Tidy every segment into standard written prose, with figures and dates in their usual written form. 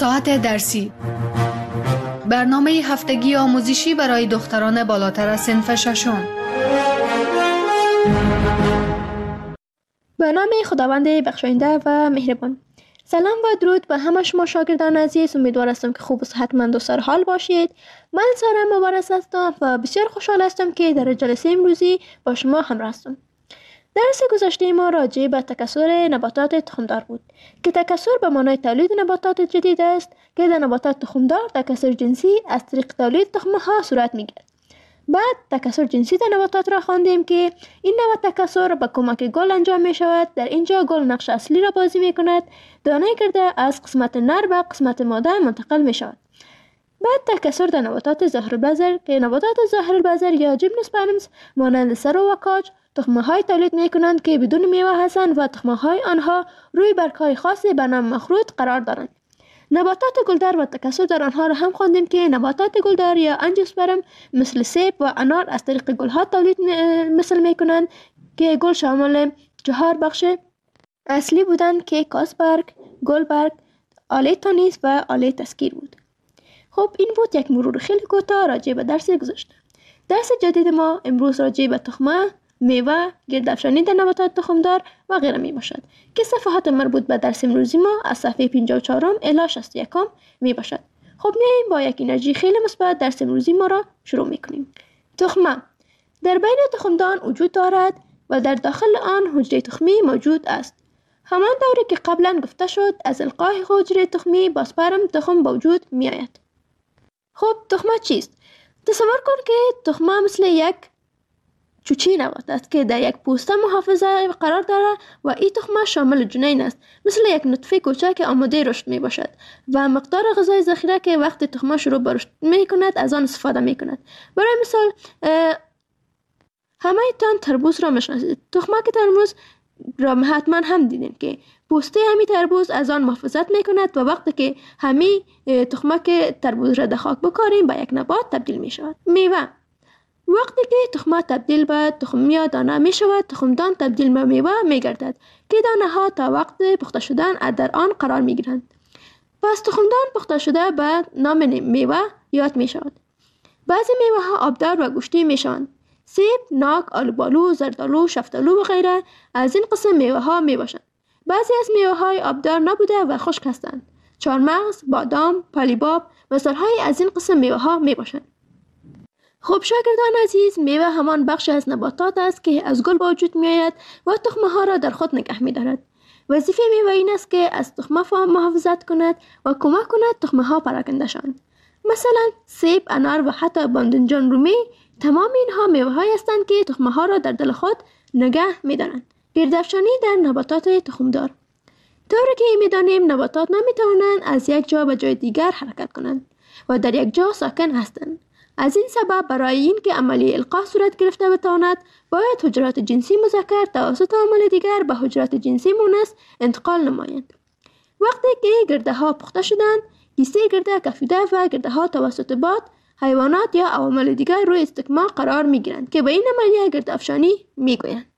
ساعت درسی، برنامه هفتگی آموزشی برای دختران بالاتر از صنف ششم. به نام خداوند بخشاینده و مهربان. سلام و درود به همه شما شاگردان عزیز. امیدوار هستم که خوب و صحتمند و سرحال باشید. من سارا مبارز هستم و بسیار خوشحال هستم که در جلسه امروزی با شما همراه هستم. درس گذشته ما راجع به تکثر نباتات تخمدار بود که تکثر به معنای تولید نباتات جدید است که در نباتات تخمدار تکثر جنسی از طریق تولید تخم‌ها صورت می‌گیرد. بعد تکثر جنسی در نباتات را خواندیم که این نوع تکثر با کمک گل انجام می شود. در اینجا گل نقش اصلی را بازی می کند. دانه گرده از قسمت نر به قسمت ماده منتقل می شود. بعد تکثر در نباتات ظاهرالبذر که نباتات ظاهرالبذر یا جیمنوسپرمز مانند سرو و کاج تخم‌های تولید می کنند که بدون میوه هستند و تخم‌های آنها روی برگ‌های خاصی به نام مخروط قرار دارند. نباتات گلدار و تکثر در آنها را هم خواندیم که نباتات گلدار یا انژیوسپرم مثل سیب و انار از طریق گلها تولید می کنند که گل شامل 4 بخش اصلی بودند که کاسبرگ، گلبرگ، آله تانیس و آله تسکیر بود. خب این بود یک مرور خیلی کوتاه راجع به درس گذشته. درس جدید ما امروز راجع به تخمه، میوه، گردافشانی در نباتات تخمدار و غیره می باشد که صفحات مربوط به درس امروزی ما از صفحه 54 الی 61 می باشد. خب میاییم با یک انرژی خیلی مثبت درس امروزی ما را شروع می کنیم. تخمه در بین تخمدان وجود دارد و در داخل آن حجره تخمی موجود است. همان طوری که قبلا گفته شد از القای حجره تخمی با سپرم تخم به وجود می آید. خب تخمه چیست؟ تصور کن که تخمه مثل یک چوچی نبات است که در یک پوسته محافظه قرار دارد و این تخمه شامل جنین است، مثل یک نطفه کوچک که آماده رشد می باشد و مقدار غذای ذخیره که وقتی تخمه شروع به رشد می کند از آن استفاده می کند. برای مثال همه تان تربوز را میشناسید. تخمه که تربوز را حتما هم دیدین که پوسته همی تربوز از آن محافظت می کند و وقتی که همی تخمه که تربوز را در خاک بکاریم به یک نبات تبدیل می شود. میوه وقتی که تخمه تبدیل به تخم یا دانه می شود، تخمدان تبدیل به میوه می گردد که دانه ها تا وقت پخته شدن در آن قرار می گیرند. پس تخمدان پخته شده به نام میوه یاد می شود. بعضی میوه ها آبدار و گوشتی می شوند. سیب، ناک، آلوبالو، زردالو، شفتالو و غیره از این قسم میوه ها می باشند. بعضی از میوه های آبدار نبوده و خشک هستند. چهارمغز، بادام، پالیباب مثال های از این قسم میوه ها می باشند. خب شاگردان عزیز، میوه همان بخش از نباتات است که از گل به وجود می آید و تخمه ها را در خود نگه می دارد. وظیفه میوه این است که از تخمه محافظت کند و کمک کند تخمه ها پراکنده شوند. مثلا سیب، انار و حتی باذنجان رومی تمام اینها میوه های هستند که تخمه ها را در دل خود نگه می دارند. گردافشانی در نباتات تخمدار. طوری که می دانیم نباتات نمی توانند از یک جا به جای دیگر حرکت کنند و در یک جا ساکن هستند. از این سبب برای این که عملیه القاح صورت گرفته بتواند باید حجرات جنسی مذکر توسط عامل دیگر به حجرات جنسی مؤنث انتقال نمایند. وقتی که گرده ها پخته شدند، کیسه گرده کفیده و گرده ها توسط باد، حیوانات یا عوامل دیگر روی استکمام قرار می گیرند که به این عملیه گردافشانی می گویند.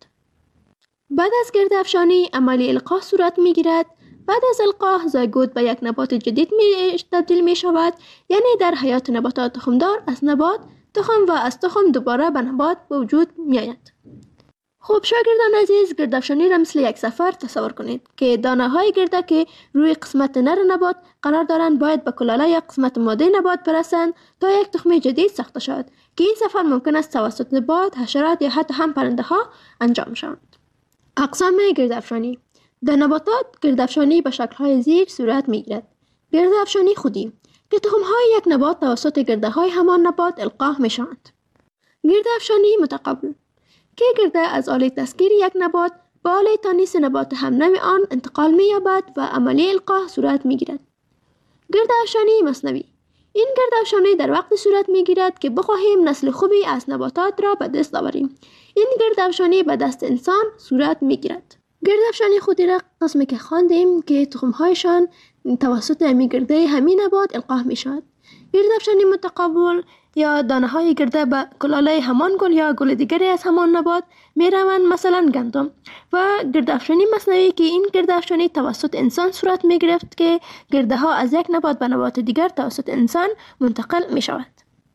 بعد از گردافشانی عملیه القاح صورت می گیرد. بعد از القاح زایگوت به یک نبات جدید تبدیل می شود، یعنی در حیات نباتات تخمدار از نبات تخم و از تخم دوباره به نبات به وجود می آید. خب شاگردان عزیز، گردافشانی را مثل یک سفر تصور کنید که دانه های گرده که روی قسمت نر نبات قرار دارند باید به کلاله یا قسمت ماده نبات برسند تا یک تخم جدید ساخته شود که این سفر ممکن است توسط باد، حشرات یا حتی هم پرنده ها انجام شود. اقسام گردافشانی در نباتات گردافشانی به شکل‌های زیر صورت می‌گیرد. گردافشانی خودی که تخم‌های یک نبات توسط گرده‌های همان نبات القاح می‌شوند. گردافشانی متقابل که گرده از آله تسکیر یک نبات به آله تانیس نبات همنوع آن انتقال می‌یابد و عملیه القاح صورت می‌گیرد. گردافشانی مصنوی این گردافشانی در وقتی صورت می‌گیرد که بخواهیم نسل خوبی از نباتات را به دست آوریم. این گردافشانی به دست انسان صورت می‌گیرد. گردافشانی خودی را قسمی که خواندیم که تخم‌هایشان توسط همین گرده همین نبات القاح می شود. گردافشانی متقابل یا دانه های گرده به کلاله همان گل یا گل دیگری از همان نبات می روند، مثلا گندم، و گردافشانی مصنوعی که این گردافشانی توسط انسان صورت می گرفت که گرده ها از یک نبات به نبات دیگر توسط انسان منتقل می شود.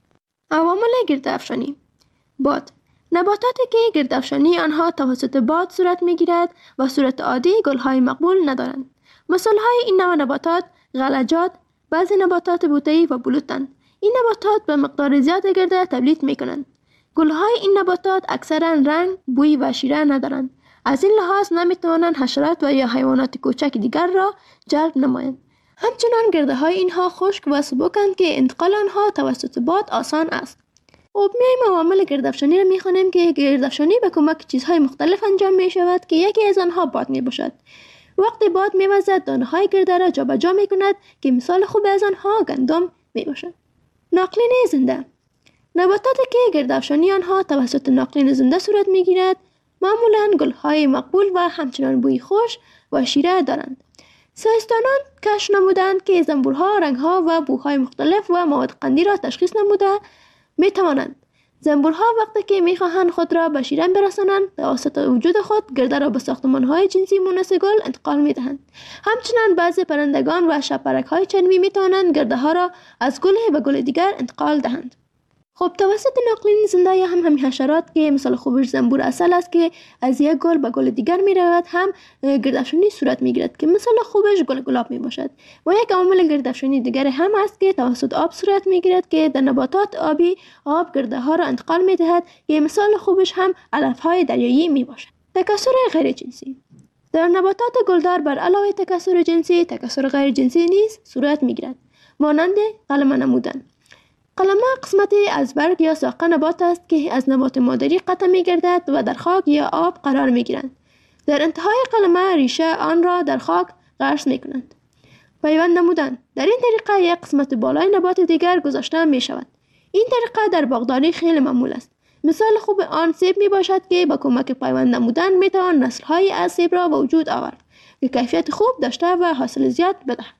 عوامل گردافشانی: باد. نباتاتی که گردافشانی آنها توسط باد صورت می گیرد و صورت عادی گلهای مقبول ندارند. مثال های این نوع نباتات غلجات، بعضی نباتات بوته‌ای و بلوطند. این نباتات به مقدار زیاد گرده تولید می کنند. گلهای این نباتات اکثرا رنگ، بوی و شیره ندارند. از این لحاظ نمی توانند حشرات و یا حیوانات کوچک دیگر را جلب نمایند. همچنان گرده های اینها خشک و سبکند که انتقال آنها توسط باد آسان است. خب میایم عوامل گردافشانی را میخوانیم که گردافشانی به کمک چیزهای مختلف انجام می شود که یکی از آنها باد می باشد. وقتی باد میوزد دانه های گرده را جابجا می کند که مثال خوب از آنها گندم می باشد. ناقلین زنده. نباتاتی که گردافشانی آنها توسط ناقلین زنده صورت می گیرد معمولاً گلهای مقبول و همچنان بوی خوش و شیره دارند. ساینسدانان کشف نمودند که زنبورها رنگها و بوهای مختلف و مواد قندی را تشخیص نموده می توانند. زنبورها وقتی که می خواهند خود را به شیرین برسانند توسط وجود خود گرده را به ساختمان‌های جنسی مونس گل انتقال می دهند. همچنین بعضی پرندگان و شب‌پرک‌های چرمی می توانند گرده ها را از گل به گل دیگر انتقال دهند. خب توسط ناقلین زنده یا هم همین حشرات که مثال خوبش زنبور اصل است که از یک گل به گل دیگر می رود هم گردافشانی صورت می گیرد که مثال خوبش گل گلاب می باشد. و یک عامل گردافشانی دیگر هم است که توسط آب صورت می گیرد که در نباتات آبی آب گرده ها را انتقال می دهد که مثال خوبش هم علف های دریایی می باشد. تکثر غیر جنسی. در نباتات گلدار بر علاوه تکثر جنسی، تکثر غیر جنسی نیز صورت می گیرد. مانند قلمه نمودن. قلمه قسمتی از برگ یا ساق نبات است که از نبات مادری قطع می گردد و در خاک یا آب قرار می گیرند. در انتهای قلمه ریشه آن را در خاک غرس می کنند. پیوند نمودن. در این طریقه یک قسمت بالای نبات دیگر گذاشته می شود. این طریقه در باغداری خیلی معمول است. مثال خوب آن سیب می باشد که با کمک پیوند نمودن می توان نسل های از سیب را به وجود آورد که کیفیت خوب داشته و حاصل زیاد بدهد.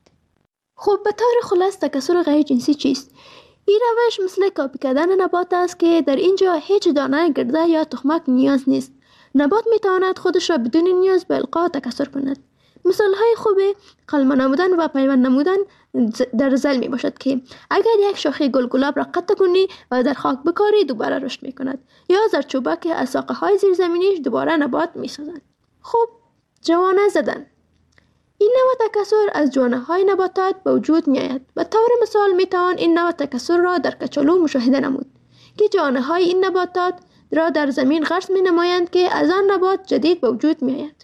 خب به طور خلاص تکثر غیر جنسی چیست؟ این روش مثل کاپی کردن نبات است که در اینجا هیچ دانه گرده یا تخمک نیاز نیست. نبات می تواند خودش را بدون نیاز به القا تکثر کند. مثال های خوب قلمه نمودن و پیوند نمودن در زل می باشد که اگر یک شاخه گل گلاب را قطع کنی و در خاک بکاری دوباره رشد می کند، یا زردچوبک از ساقه های زیرزمینیش دوباره نبات می سازد. خب جوانه زدن. این نوع تکثر از جوانه های نباتات به وجود می آید. به طور مثال می توان این نوع تکثر را در کچالو مشاهده نمود که جوانه های این نباتات را در زمین غرس می نمایند که از آن نبات جدید به وجود می آید.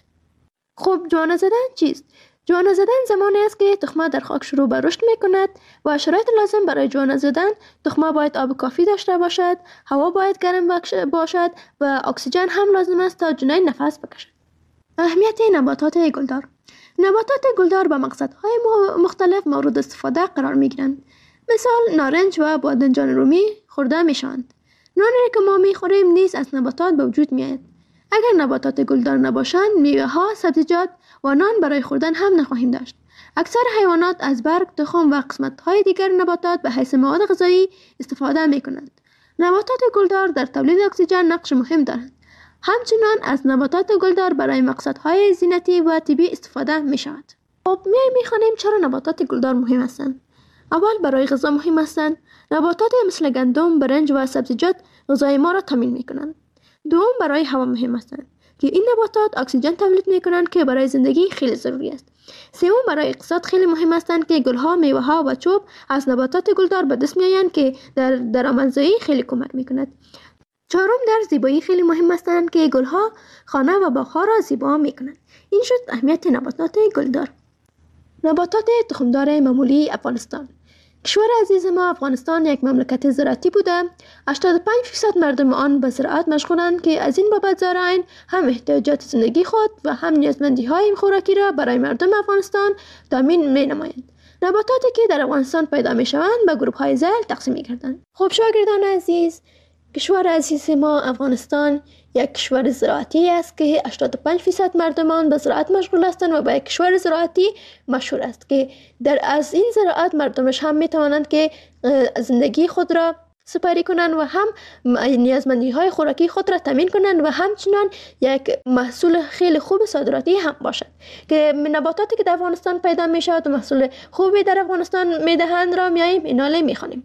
خب جوانه زدن چیست؟ جوانه زدن زمانی است که تخمه در خاک شروع به رشد می کند و شرایط لازم برای جوانه زدن تخمه باید آب کافی داشته باشد، هوا باید گرم باشد و اکسیژن هم لازم است تا جنین نفس بکشد. اهمیت نباتات گلدار. نباتات گلدار به مقصدهای مختلف مورد استفاده قرار می گیرند. مثال نارنج و بادنجان رومی خورده می شوند. نانی که ما می خوریم نیز از نباتات به وجود می آید. اگر نباتات گلدار نباشند میوه ها، سبزیجات و نان برای خوردن هم نخواهیم داشت. اکثر حیوانات از برگ، تخم و قسمت های دیگر نباتات به حیث مواد غذایی استفاده می کنند. نباتات گلدار در تولید اکسیژن نقش مهم دارند. همچنان از نباتات گلدار برای مقصدهای زینتی و طبی استفاده می شود. خب می خوانیم چرا نباتات گلدار مهم هستند. اول برای غذا مهم هستند. نباتات مثل گندم، برنج و سبزیجات غذای ما را تامین می کنند. دوم برای هوا مهم هستند که این نباتات اکسیژن تولید می کنند که برای زندگی خیلی ضروری است. سوم برای اقتصاد خیلی مهم هستند که گلها، میوه ها و چوب از نباتات گلدار به دست می آیند که در درآمدزایی خیلی کمک می کند. چهارم در زیبایی خیلی مهم هستند که گلها خانه و باغها را زیبا می کنند. این شد اهمیت نباتات گلدار. نباتات تخمدار معمولی افغانستان. کشور عزیز ما افغانستان یک مملکت زراعتی بوده. 85% مردم آن به زراعت مشغولند که از این بابت زارعین هم احتیاجات زندگی خود و هم نیازمندی های خوراکی را برای مردم افغانستان تامین می نمایند. نباتاتی که در افغانستان پیدا می شوند به گروه های ذیل تقسیم می گردند. خب شاگردان عزیز، کشور عزیز ما افغانستان یک کشور زراعتی است که 85% مردم آن به زراعت مشغول هستند و به یک کشور زراعتی مشهور است که از این زراعت مردمش هم می توانند که زندگی خود را سپری کنند و هم نیازمندی های خوراکی خود را تامین کنند و همچنان یک محصول خیلی خوب صادراتی هم باشد که نباتاتی که در افغانستان پیدا می شود و محصول خوبی در افغانستان می دهند را میاییم ایناله می خوانیم.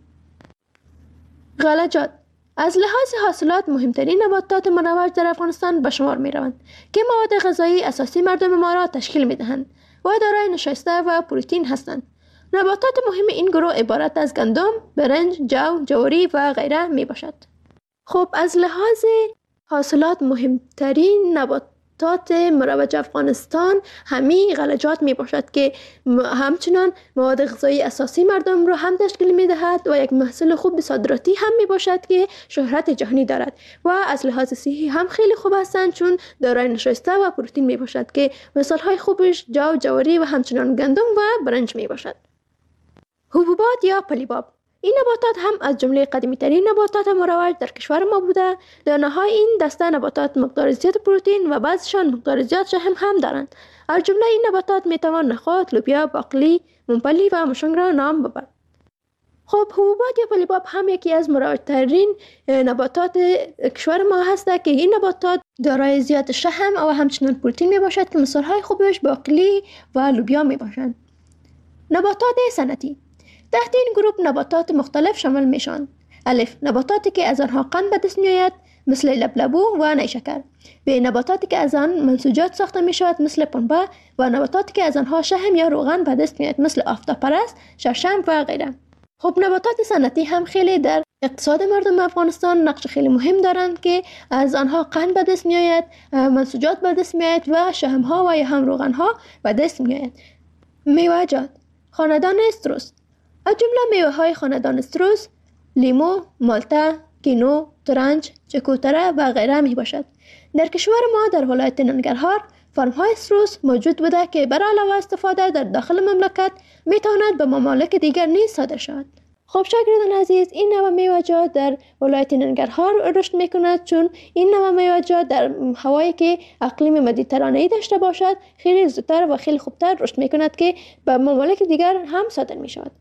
غلجات از لحاظ حاصلات مهمترین نباتات مروج در افغانستان به شمار می روند که مواد غذایی اساسی مردم ما را تشکیل می دهند و دارای نشایسته و پروتئین هستند. نباتات مهم این گروه عبارت از گندم، برنج، جو، جواری و غیره می باشد. خب از لحاظ حاصلات مهمترین نباتات مروج افغانستان همین غلجات می باشد که همچنان مواد غذایی اساسی مردم را هم تشکیل می دهد و یک محصول خوب صادراتی هم می باشد که شهرت جهانی دارد و از لحاظ صحی هم خیلی خوب هستند چون دارای نشایسته و پروتئین می باشد که مثال های خوبش جو، جواری و همچنان گندم و برنج می باشد. حبوبات یا پلیباب این نباتات هم از جمله قدیمی ترین نباتات مروج در کشور ما بوده. دانه های این دسته نباتات مقدار زیاد پروتئین و بعضشان مقدار زیاد شحم هم دارند. از جمله این نباتات می توان نخود، لوبیا، باقلی، ممپلی و مشنگ را نام ببرد. خب حبوبات یا پلیباب هم یکی از مروج ترین نباتات کشور ما هست که این نباتات دارای زیاد شحم و همچنان پروتئین می باشد که مثال های خوبش باقلی و لوبیا می باشند. نباتات صنعتی تحت این گروه نباتات مختلف شامل میشوند. الف نباتاتی که از آنها قند به دست میآید مثل لبلبو و نیشکر. ب نباتاتی که از آن منسوجات ساخته می شود مثل پنبه و نباتاتی که از آنها شحم یا روغن به دست میآید مثل آفتابپرست، شړشم و غیره. خب نباتات صنعتی هم خیلی در اقتصاد مردم افغانستان نقش خیلی مهم دارند که از آنها قند به دست میآید، منسوجات به دست میآید و شحم ها و یا هم روغن ها به دست میآید. میوه‌جات خاندان استروس از جمله میوه های خاندان استروس لیمو، مالته، کینو، ترنج، چکوتره و غیره می باشد. در کشور ما در ولایت ننگرهار فرم های استروس موجود بوده که برای علاوه استفاده در داخل مملکت می تواند به ممالک دیگر نیز صادر شود. خب شاگردان عزیز این نوع میوه‌جات در ولایت ننگرهار رشد می کند چون این نوع میوه‌جات در هوایی که اقلیم مدیترانه‌ای داشته باشد خیلی زودتر و خیلی خوبتر رشد می کند که به ممالک دیگر هم صادر می شود.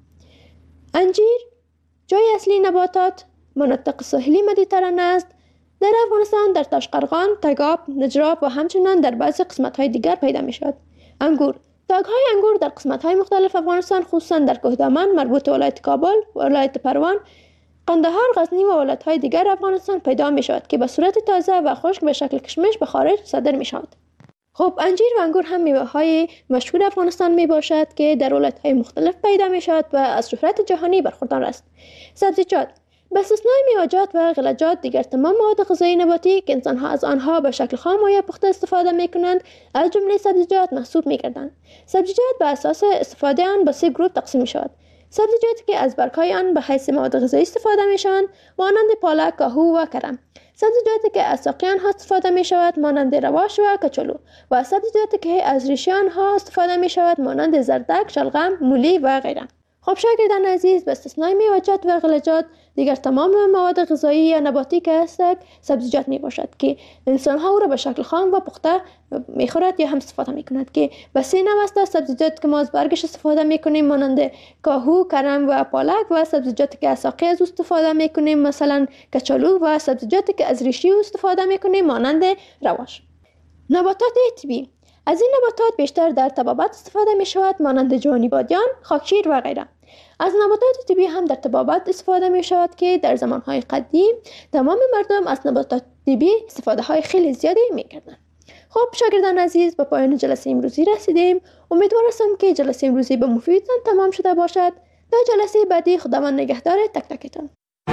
انجیر جای اصلی نباتات مناطق ساحلی مدیترانه است. در افغانستان در تاشقرغان، تگاب، نجراب و همچنان در بعضی قسمت‌های دیگر پیدا می شود. انگور تاگ‌های انگور در قسمت‌های مختلف افغانستان خصوصا در کوهدامن مربوط ولایت کابل، ولایت پروان، قندهار، غزنی و ولایت‌های دیگر افغانستان پیدا می شود که به صورت تازه و خشک به شکل کشمش به خارج صادر می شود. خب انجیر و انگور هم میوه‌های مشهور افغانستان می باشد که در ولایت‌های مختلف پیدا می شود و از شهرت جهانی برخوردار است. سبزیجات به استثنای میوه‌جات و غلجات دیگر تمام مواد غذایی نباتی که انسان‌ها از آنها به شکل خام و یا پخته استفاده می‌کنند از جمله سبزیجات محسوب می‌گردند. سبزیجات به اساس استفاده آن به 3 گروه تقسیم می‌شود. سبزیجاتی که از برگ‌های آن به حیث مواد غذایی استفاده می‌شوند مانند پالک، کاهو و کرم. سبزیجاتی که از ساقه آنها استفاده می شود مانند رواش و کچالو و سبزیجاتی که از ریشه آنها استفاده می شود مانند زردک، شلغم، مولی و غیره. خب شاگردان عزیز به استثنای میوه‌جات و غلجات دیگر تمام مواد غذایی یا نباتی که هستند سبزیجات می باشد که انسان ها او را به شکل خام و پخته می خورد یا هم استفاده می کند که به 3 نوع است. سبزیجات که ما از برگش استفاده می کنیم مانند کاهو، کرم و پالک و سبزیجاتی که از ساقه از استفاده می کنیم مثلا کچالو و سبزیجاتی که از ریشه استفاده می کنیم مانند رواش. نباتات طبیعی از این نباتات بیشتر در طبابت استفاده می شود مانند جوانی بادیان، خاکشیر و غیره. از نباتات طبیعی هم در طبابت استفاده می شود که در زمانهای قدیم تمام مردم از نباتات طبیعی استفاده های خیلی زیادی می کردن. خب شاگردان عزیز به پایان جلسه امروزی رسیدیم. امیدوار هستم که جلسه امروزی به مفیدتان تمام شده باشد. تا جلسه بعدی خداوند نگهدار تک تکتان.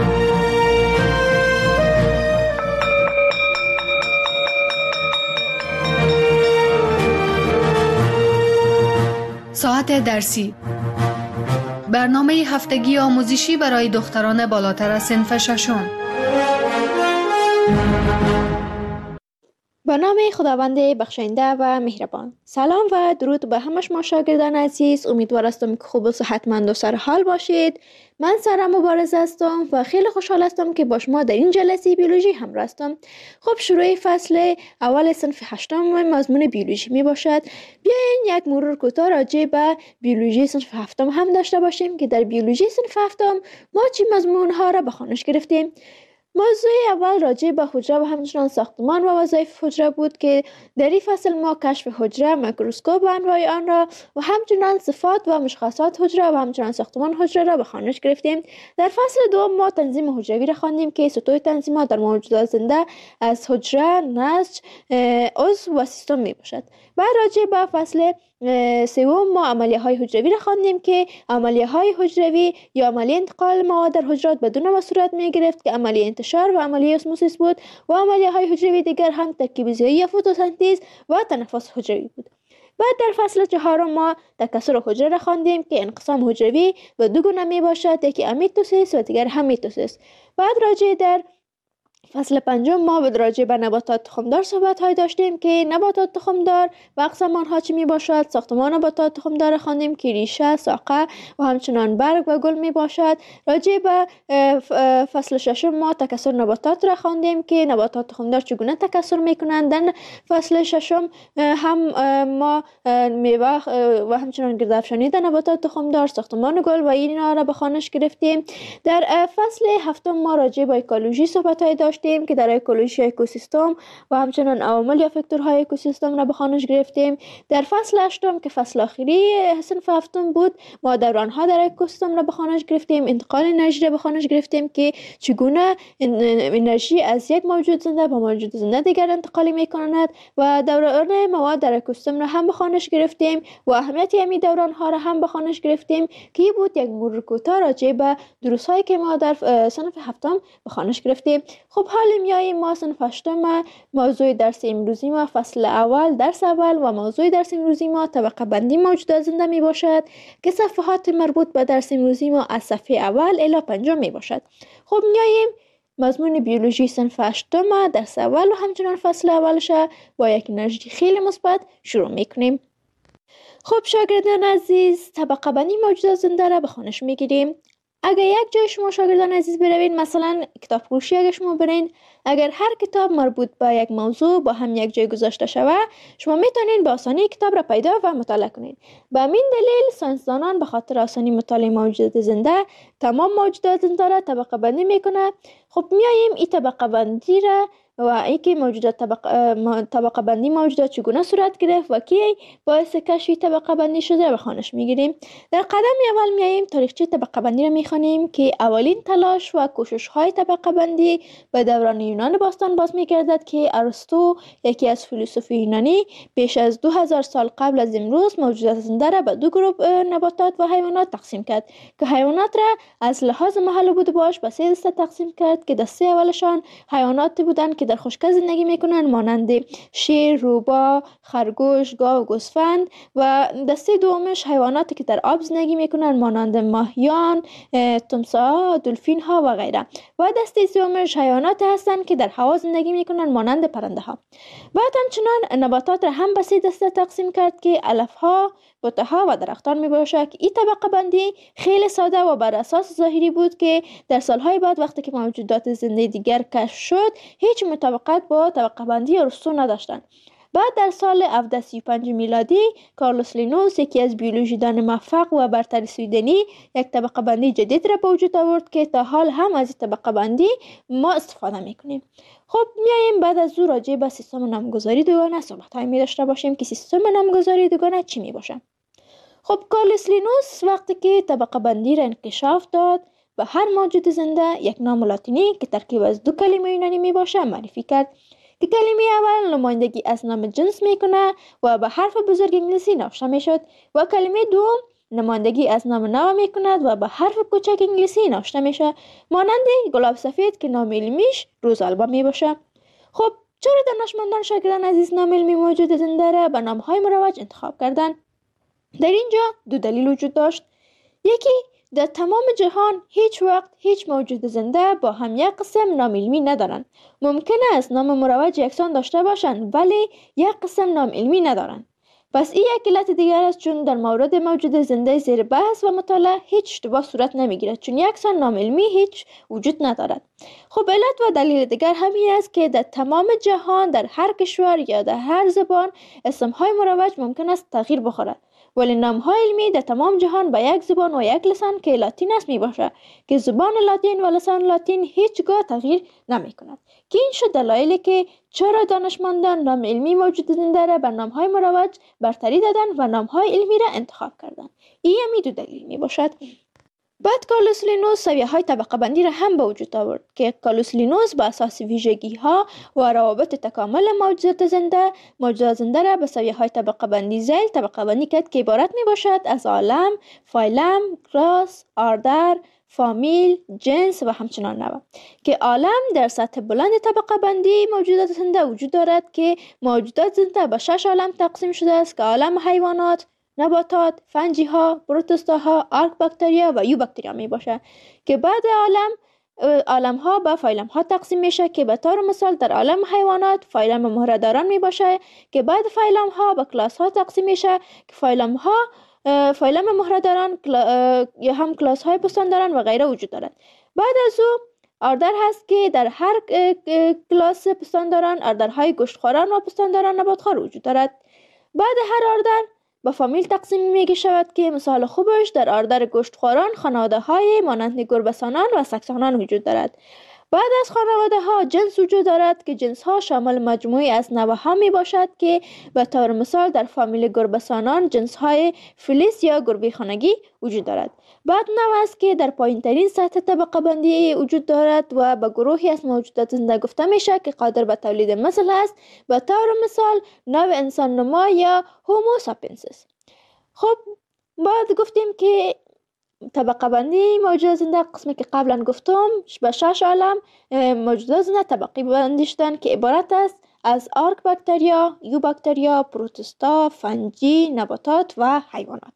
ساعت درسی برنامه هفتگی آموزشی برای دختران بالاتر از صنف ششم. به نام خداوند بخشنده و مهربان. سلام و درود به همه شما شاگردان عزیز. امیدوار هستم که خوب و صحتمند و سر حال باشید. من سارا مبارز هستم و خیلی خوشحال هستم که با شما در این جلسه بیولوژی همراه هستم. خب شروع فصل اول صنف 8 مضمون بیولوژی می باشد. بیاین یک مرور کوتاه راجع به بیولوژی صنف 7 هم داشته باشیم که در بیولوژی صنف 7 ما چه مضمون ها را به خوانش گرفتیم. موضوع اول راجع به حجره و همچنان ساختمان و وظایف حجره بود که در این فصل ما کشف حجره، میکروسکوپ و انواع آن را و همچنان صفات و مشخصات حجره و همچنان ساختمان حجره را به خوانش گرفتیم. در فصل دوم ما تنظیم حجروی را خواندیم که سطوح تنظیمات در موجودات زنده از حجره، نسج، عضو و سیستم می باشد. بعد راجع به فصل سوم ما عملیه های حجروی را خواندیم که عملیه های حجروی یا عملیه انتقال مواد در حجرات به دو نوع صورت می گرفت که عملیه انتشار و عملیه اسموسیس بود و عملیه های حجروی دیگر هم ترکیب ضیایی یا فتوسنتز و تنفس حجروی بود. بعد در فصل چهارم ما تکثر حجره را خواندیم که انقسام حجروی به دو گونه می باشد، یکی امیتوسیس و دیگر هم میتوسیس. بعد راجع در فصل پنجم ما به راجع به نباتات تخمدار صحبت های داشتیم که نباتات تخمدار و اقسام آنها چی می باشد. ساختمان نباتات تخمدار خواندیم که ریشه، ساقه و همچنان برگ و گل می باشد. راجع به فصل ششم ما تکثر نباتات را خواندیم که نباتات تخمدار چگونه تکثر می کنند. در فصل ششم هم ما میوه و همچنان گردافشانی در نباتات تخمدار، ساختمان گل و اینا را به خوانش گرفتیم. در فصل هفتم ما راجع به اکولوژی صحبت های داشتیم که در اکولوژی اکوسیستم و همچنان عوامل یا فاکتورهای اکوسیستم را به خوانش گرفتیم. در فصل هشتم که فصل آخری صنف هفتم بود ما دورانها در اکوسیستم را به خوانش گرفتیم. انتقال انرژی را به خوانش گرفتیم که چگونه انرژی از یک موجود زنده به موجود زنده دیگر انتقال می کند و دوران مواد در اکوسیستم را هم به خوانش گرفتیم و اهمیت همین دورانها را هم به خوانش گرفتیم که بود یک مرور کوتاه راجع به دروس‌هایی که ما در صنف هفتم به خوانش گرفتیم. خب حالا میاییم ما صنف هشتم. موضوع درس امروزی ما فصل اول درس اول و موضوع درس امروزی ما طبقه بندی موجودات زنده می باشد که صفحات مربوط به درس امروزی ما از صفحه اول الی پنجم می باشد. خب میاییم مضمون بیولوژی صنف هشتم درس اول و همچنان فصل اولش با یک انرژی خیلی مثبت شروع میکنیم. خب شاگردان عزیز، طبقه بندی موجودات زنده را به خوانش میگیریم. اگر یک جای شما شاگردان عزیز بروین، مثلا کتاب فروشی اگر شما برین، اگر هر کتاب مربوط به یک موضوع با هم یک جای گذاشته شوه، شما میتونین به آسانی کتاب را پیدا و مطالعه کنین. به همین دلیل ساینسدانان به خاطر آسانی مطالعه موجودات زنده تمام موجودات زنده را طبقه بندی میکنه. خب میاییم این طبقه بندی را و اینکه موجودات طبقه بندی موجودات چگونه صورت گرفت و کی باعث کشف طبقه بندی شده به خوانش میگیریم. در قدم اول میاییم تاریخچه طبقه بندی را میخوانیم که اولین تلاش و کوشش های طبقه بندی به دوران یونان باستان باز میگردد که ارسطو، یکی از فیلسوف یونانی، بیش از 2000 سال قبل از امروز موجودات زنده را به دو گروه نباتات و حیوانات تقسیم کرد که حیوانات را از لحاظ محل بود باش به 3 دسته تقسیم کرد که دسته اولشان حیواناتی بودند که در خشکی زندگی میکنند مانند شیر، روباه، خرگوش، گاو، گوسفند و دسته دومش حیواناتی که در آب زندگی میکنند مانند ماهیان، تمساح، دلفین ها و غیره و دسته سومش حیوانات هستند که در هوا زندگی میکنند مانند پرنده ها. بعد همچنان نباتات را هم به 3 دسته تقسیم کرد که علف ها، بوته ها و درختان می باشد. این طبقه بندی خیلی ساده و بر اساس ظاهری بود که در سالهای بعد وقتی که موجودات زنده دیگر کشف شد هیچ مطابقت با طبقه بندی ارسطو نداشتند. بعد در سال 1735 میلادی کارلوس لینوس، یکی از بیولوژیدان موفق و برتر سویدنی، یک طبقه بندی جدید را به وجود آورد که تا حال هم از این طبقه بندی ما استفاده میکنیم. خب میاییم بعد از او راجع به سیستم نامگذاری دوگانه صحبت های می داشته باشیم که سیستم نامگذاری دوگانه چی می باشه. خب کارلوس لینوس وقتی که طبقه بندی را انکشاف داد و هر موجود زنده یک نام لاتینی که ترکیب از 2 کلمه یونانی می باشه معرفی کرد که کلمه اول نمایندگی از نام جنس میکنه و به حرف بزرگ انگلیسی نوشته میشد و کلمه دوم نمایندگی از نام نو میکند و به حرف کوچک انگلیسی نوشته میشه مانند گلاب سفید که نام علمیش روزآلبا می باشه. خب چرا دانشمندان شاگردان عزیز نام علمی موجود زنده را به نامهای مروج انتخاب کردند؟ در اینجا 2 دلیل وجود داشت. یکی در تمام جهان هیچ وقت هیچ موجود زنده با هم یک قسم نام علمی ندارند. ممکن است نام مروج یکسان داشته باشند ولی یک قسم نام علمی ندارند. پس این یک علت دیگر است، چون در مورد موجود زنده زیر بحث و مطالعه هیچ اشتباه صورت نمیگیرد، چون یکسان نام علمی هیچ وجود ندارد. خب علت و دلیل دیگر همین است که در تمام جهان در هر کشور یا در هر زبان اسمهای مروج ممکن است تغییر بخورد، ولی نام‌های علمی در تمام جهان با یک زبان و یک لسان که لاتین است می باشد که زبان لاتین و لسان لاتین هیچگاه تغییر نمی کند. که این شد دلایلی که چرا دانشمندان نام علمی موجود زنده را بر نام‌های مروج برتری دادند و نام‌های علمی را انتخاب کردند. این همی دو دلیل می باشد. بعد کارلوس لینوس سویه‌های طبقه بندی را هم به وجود آورد که کارلوس لینوس با اساس ویژگی‌ها و روابط تکامل موجودات زنده را به سویه‌های طبقه بندی ذیل طبقه بندی کرد که عبارت می باشد از عالم، فایلم، کلاس، آردر، فامیل، جنس و همچنان نوع. که عالم در سطح بلند طبقه بندی موجودات زنده وجود دارد که موجودات زنده به 6 عالم تقسیم شده است که عالم حیوانات، نباتات، فنجی‌ها، پروتوستاها، آرک باکتریا و یو باکتریا می باشه که بعد عالم‌ها به فایلم‌ها تقسیم میشه که به طور مثال در عالم حیوانات فایلم مهره‌داران می باشه که بعد فایلم‌ها به کلاس‌ها تقسیم میشه که فایلم مهره‌داران یا هم کلاس‌های پستانداران و غیره وجود دارد. بعد از او آردر هست که در هر کلاس پستانداران آردرهای گوشتخواران و پستانداران نباتخوار وجود دارد. بعد هر آردر به فامیل تقسیم میگه شود که مثال خوبش در آردر گوشتخواران خانواده های مانند گربه‌سانان و سگسانان وجود دارد. بعد از خانواده ها جنس وجود دارد که جنس ها شامل مجموعی از نوع ها می باشد که به طور مثال در فامیل گربه‌سانان جنس های فلیس یا گربه خانگی وجود دارد. بعد نوع است که در پایین ترین سطح طبقه بندی وجود دارد و به گروهی از موجودات زنده گفته میشه که قادر به تولید مثل است، به طور مثال نوع انسان نما یا هومو ساپینسیس. خب بعد گفتیم که طبقه بندی موجودات زنده قسمی که قبلا گفتم به 6 عالم موجودات زنده طبقه بندی شدن که عبارت است از آرک باکتریا، یو باکتریا، پروتوستا، فنجی، نباتات و حیوانات.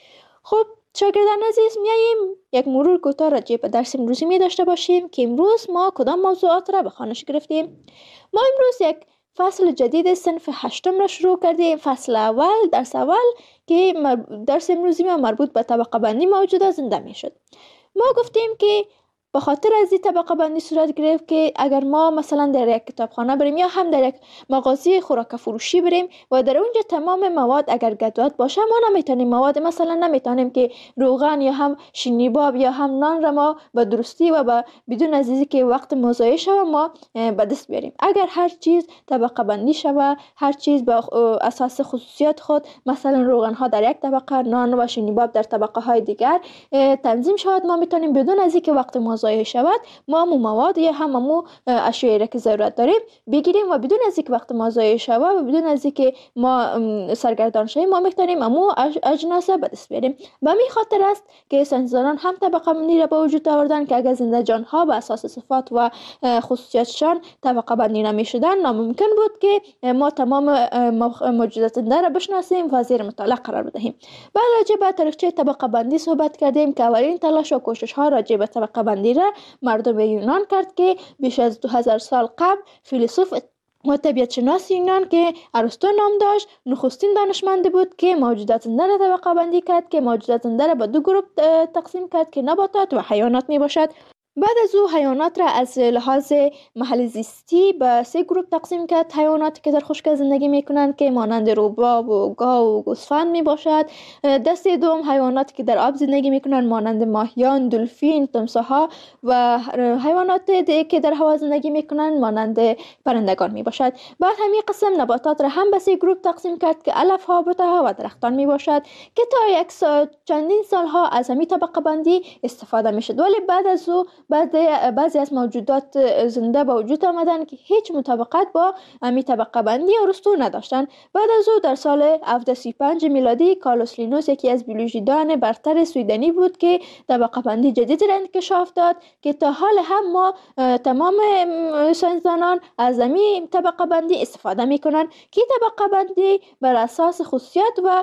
خب شاگردان عزیز، میاییم یک مرور کوتاه راجع به درس امروزی می داشته باشیم که امروز ما کدام موضوعات را به خوانش گرفتیم. ما امروز یک فصل جدید صنف 8 را شروع کردیم. فصل اول، درس اول که درس امروزی ما مربوط به طبقه بندی موجودات زنده می شد. ما گفتیم که به خاطر از این طبقه بندی صورت گرفت که اگر ما مثلا در یک کتابخانه بریم یا هم در یک مغازه خوراک فروشی بریم و در اونجا تمام مواد اگر گدوات باشه، ما نمیتونیم نمیتونیم که روغن یا هم شینیباب یا هم نان را ما به درستی و با بدون از اینکه که وقت مضایع شود ما به دست بیاریم. اگر هر چیز طبقه بندی شود، هر چیز به اساس خصوصیات خود، مثلا روغن ها در یک طبقه، نان و شینیباب در طبقه های دیگر تنظیم شود، ما میتونیم بدون از اینکه وقت ضایع شود ما مواد یا هم اشیایی که ضرورت داریم بگیریم و بدون از اینکه وقت ما ضایع شود و بدون از اینکه ما سرگردان شویم ما میتونیم اجناس به دست بیاریم. به همین خاطر است که ساینسدانان هم طبقه بندی را به وجود آوردن که اگر زنده جان ها به اساس صفات و خصوصیاتشان طبقه بندی نمیشدن، ناممکن بود که ما تمام موجودات زنده را بشناسیم و زیر مطالعه قرار بدهیم. بعد راجع به تاریخچه طبقه بندی صحبت کردیم که اولین تلاش و کوشش ها راجع به طبقه بندی را مردم یونان کرد که بیش از 2000 سال قبل فیلسوف و طبیعت شناس یونان که ارسطو نام داشت نخستین دانشمند بود که موجودات زنده را طبقه بندی کرد که موجودات زنده را به دو گروه تقسیم کرد که نباتات و حیوانات می باشد. بعد از او حیوانات را از لحاظ محل زیستی به 3 گروه تقسیم کرد. حیواناتی که در خشکی زندگی میکنند که مانند روباب و گاو و گوسفند می باشد. دسته دوم حیواناتی که در آب زندگی میکنند مانند ماهیان، دلفین، تمساح‌ها و حیواناتی که در هوا زندگی میکنند مانند پرندگان می باشد. بعد همین قسم نباتات را هم به 3 گروه تقسیم کرد که علف ها، بوته و درختان می باشد که تا چندین سالها از همین طبقه بندی استفاده میشد. ولی بعد از او بعضی از موجودات زنده به وجود آمدن که هیچ مطابقت با امی طبقه بندی ارسطو نداشتن. بعد از او در سال 1735 میلادی کارلوس لینوس، یکی از بیولوژیدان برتر سویدنی بود که طبقه بندی جدیدی را انکشاف داد که تا حال هم ما تمام ساینسدانان از امی طبقه بندی استفاده میکنن که طبقه بندی بر اساس خصوصیات و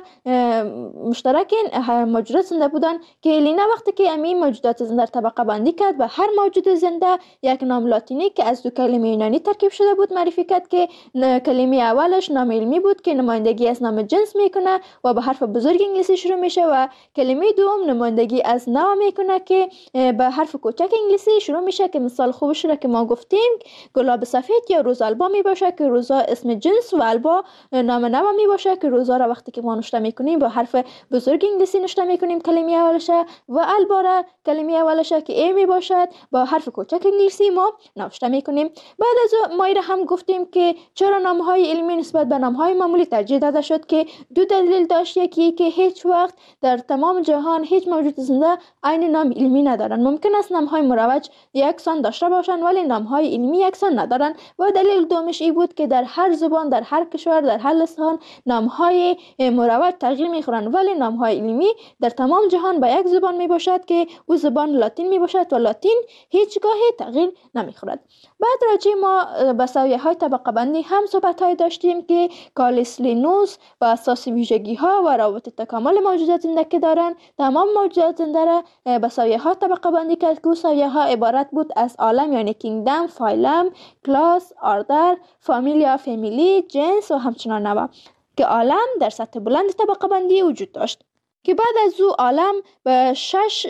مشترک موجودات زنده بودن که لینا وقتی که امی موجودات زنده طبقه بندی کرد و هر موجود زنده یک نام لاتینی که از دو کلمه یونانی ترکیب شده بود معرفی کرد که کلمه اولش نام علمی بود که نمایندگی از نام جنس میکنه و به حرف بزرگ انگلیسی شروع میشه و کلمه دوم نمایندگی از نوع میکنه که به حرف کوچک انگلیسی شروع میشه که مثال خوبش را که ما گفتیم گلاب سفید یا روز البا می باشه که روزا اسم جنس و البا نام نوع می باشه که روزا را وقتی که ما نوشته میکنیم با حرف بزرگ انگلیسی نوشته میکنیم کلمه اولشه و البا را کلمه اولشه که ای می باشد با حرف کوچک انگلیسی ما نوشته میکنیم. بعد از ما هم گفتیم که چرا نامهای علمی نسبت به نامهای معمولی ترجیح داده شد که دو دلیل داشت. یکی که هیچ وقت در تمام جهان هیچ موجود زنده عین نام علمی ندارن. ممکن است نامهای مروج یکسان داشته باشند ولی نامهای علمی یکسان ندارن. و دلیل دومش این بود که در هر زبان، در هر کشور، در هر لسان نامهای مروج تغییر میخورن ولی نامهای علمی در تمام جهان به یک زبان می باشد که او زبان لاتین می باشد و لاتین هیچگاه تغییر نمیخورد. بعد راجع ما به سویه‌های طبقه بندی هم صحبت‌های داشتیم که کارلوس لینوس و اساس ویژگی‌ها و روابط تکامل موجودات زنده که دارن تمام موجودات زنده را به سویه‌ها طبقه بندی کرد که سویه‌ها عبارت بود از عالم یعنی کینگدم، فایلم، کلاس، آردر، فامیلیا، فامیلی، جنس و همچنان نوع که عالم در سطح بلند طبقه بندی وجود داشت که بعد از او عالم به 6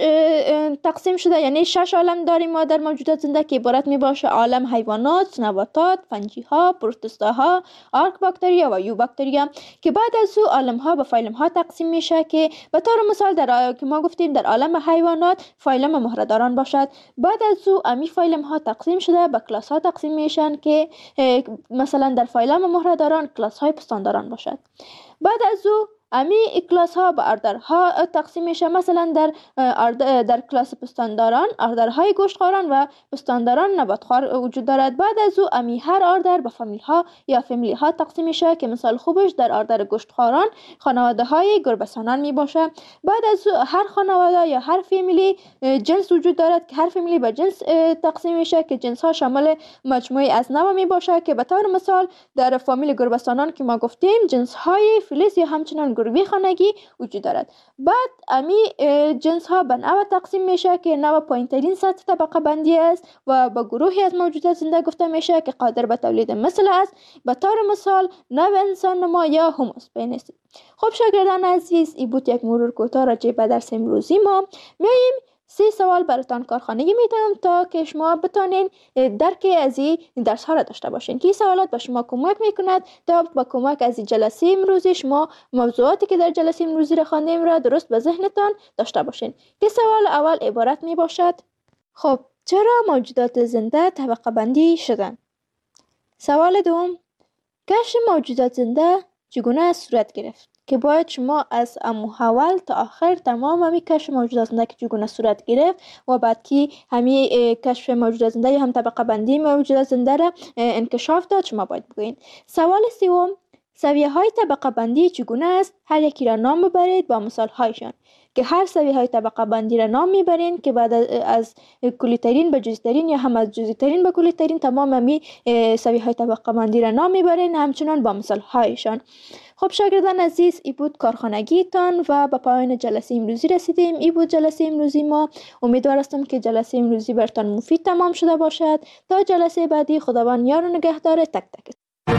تقسیم شده. یعنی 6 عالم داریم ما در موجودات زنده که عبارت می باشه عالم حیوانات، نباتات، فنجی‌ها، پروتوستاها، آرک باکتریا و یو باکتریا که بعد از او عالم ها به فایلم ها تقسیم میشه که به طور مثال که ما گفتیم در عالم حیوانات فایلم مهره‌داران باشد. بعد از او امی فایلم ها تقسیم شده به کلاس ها تقسیم میشن که مثلا در فایلم مهره‌داران کلاس های پستانداران باشد. بعد از او امی کلاس ها به آردرها تقسیم میشه. مثلا در کلاس پستانداران آردرهای گوشتخواران و پستانداران نباتخوار وجود دارد. بعد از او امی هر آردر به فامیل ها یا فامیلی ها تقسیم میشه که مثال خوبش در آردر گوشتخواران خانواده های گربه‌سانان می باشه. بعد از او هر خانواده یا هر فامیلی جنس وجود دارد که هر فامیلی به جنس تقسیم میشه که جنس ها شامل مجموعه از نوع می باشه که به طور مثال در فامیل گربه‌سانان که ما گفتیم جنس های فلیس یا همچنان گروهی خانگی وجود دارد. بعد امی جنس ها به نوع تقسیم میشه که نوع پایین‌ترین سطح طبقه بندی است و با گروهی از موجودات زنده گفته میشه که قادر به تولید مثل است. به طور مثال نوع انسان نما یا هوموسپینس. خب شاگردان عزیز این بود یک مرور کوتاه راجع به درس امروزی ما. میایم 3 سوال براتان کارخانگی میدم تا که شما بتانین درک از این درس ها را داشته باشین که این سوالات به شما کمک میکند تا با کمک از این جلسه امروزی شما موضوعاتی که در جلسه امروزی را خواندیم را درست به ذهنتان داشته باشین. که سوال اول عبارت می باشد خب چرا موجودات زنده طبقه بندی شدن؟ سوال دوم کشف موجودات زنده چگونه صورت گرفت؟ که باید شما از اول تا آخر تمام همی کشف موجودات زنده که چگونه صورت گرفت و بعد که همی کشف موجودات زنده یا هم طبقه بندی موجودات زنده را انکشاف داد شما باید بگوین. سوال سوم سویه های طبقه بندی چگونه است؟ هر یکی را نام ببرید با مثال هایشان که هر سویه های طبقه بندی را نام میبرین که بعد از کلی ترین به جزئی ترین یا هم از جزئی ترین به کلی ترین تمام همی سویه های طبقه بندی را نام میبرین همچنان با مثال هایشان. خب شاگردان عزیز این بود کارخانگی تان و به پایان جلسه امروزی رسیدیم. این بود جلسه امروزی ما. امیدوار هستم که جلسه امروزی برتان مفید تمام شده باشد. تا جلسه بعدی خداوند یار و نگهدار تک تک.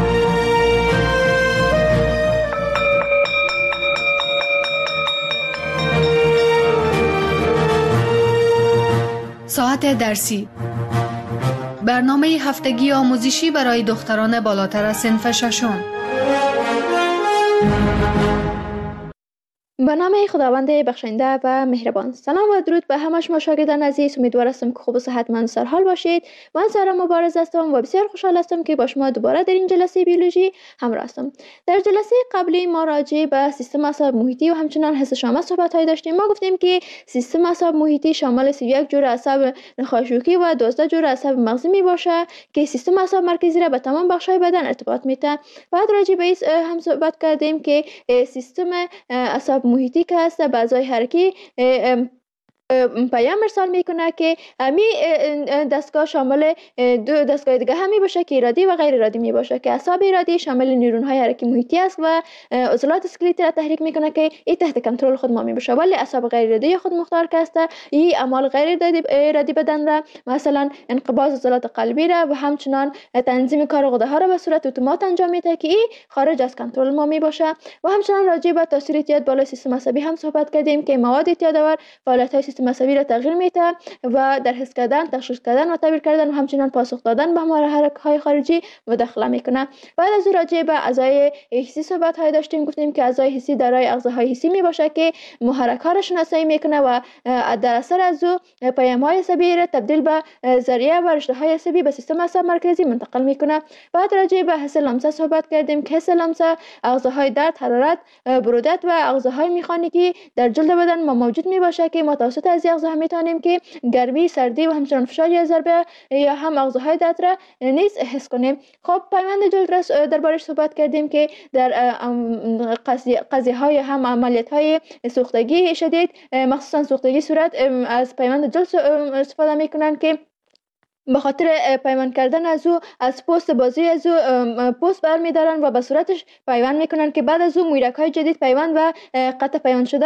ساعت درسی برنامه هفتگی آموزشی برای دختران بالاتر از صنف ششم. به نام خداوند بخشنده و مهربان. سلام و درود به همه شما شاگردان عزیز. امیدوار هستم که خوب و صحتمند و سرحال باشید. من سارا مبارز هستم و بسیار خوشحال هستم که با شما دوباره در این جلسه بیولوژی همراه هستم. در جلسه قبلی ما راجع به سیستم اعصاب محیطی و همچنان حس شامل صحبت‌های داشتیم. ما گفتیم که سیستم اعصاب محیطی شامل 31 جور اعصاب نخاشوکی و 12 جور اعصاب مغزی می باشه که سیستم اعصاب مرکزی را به تمام بخش‌های بدن ارتباط میده. بعد راجع به این هم صحبت کردیم که سیستم اعصاب محیطی که هست به اعضای حرکی پیام ارسال میکنه که امی دستگاه شامل دو دستگاه دیگه هم می باشه که ارادی و غیر ارادی می باشه که اعصاب ارادی شامل نیورون های حرکی محیطی است و عضلات اسکلتی را تحریک میکنه که این تحت کنترل خود ما می باشه، ولی اعصاب غیر ارادی خود مختار که است این اعمال غیر ارادی بدن را مثلا انقباض عضلات قلبی را و همچنان تنظیم کار غده ها را به صورت اتومات انجام میده که این خارج از کنترل ما می باشه. و همچنان راجع به تاثیر اعتیاد بالای سیستم عصبی هم صحبت کردیم که مواد اعتیادآور فعالیت های سیستم عصبی را تغییر میده و در حس کردن، تشخیص کردن و تعبیر کردن و همچنان پاسخ دادن به محرک‌های خارجی مداخله میکنه. بعد از راجع به اعضای حسی صحبت های داشتیم. گفتیم که اعضای حسی دارای اغزاهای حسی می باشه که محرک ها را شناسایی میکنه و در اثر از او پیام های عصبی را تبدیل به ذریعه و رشته های عصبی به سیستم عصب مرکزی منتقل میکنه. بعد راجع به حس لمسه صحبت کردیم که حس لمسه اغزاهای درد، حرارت، برودت و اغزاهای میخانیکی در جلد بدن ما موجود می باشه که ما توسط از اغزا هم میتونیم که گرمی، سردی و همچنان فشار یا ضربه یا هم اغزاهای درد را نیز حس کنیم. خب پیوند جلد را دربارش صحبت کردیم که در قضیه های هم عملیات های سوختگی شدید مخصوصا سوختگی صورت از پیوند جلد استفاده میکنن که به خاطر پیوند کردن از او از پوست بازوی از او پوست برمیدارن و به صورتش پیوند میکنن که بعد از او مویرک های جدید پیوند و قطع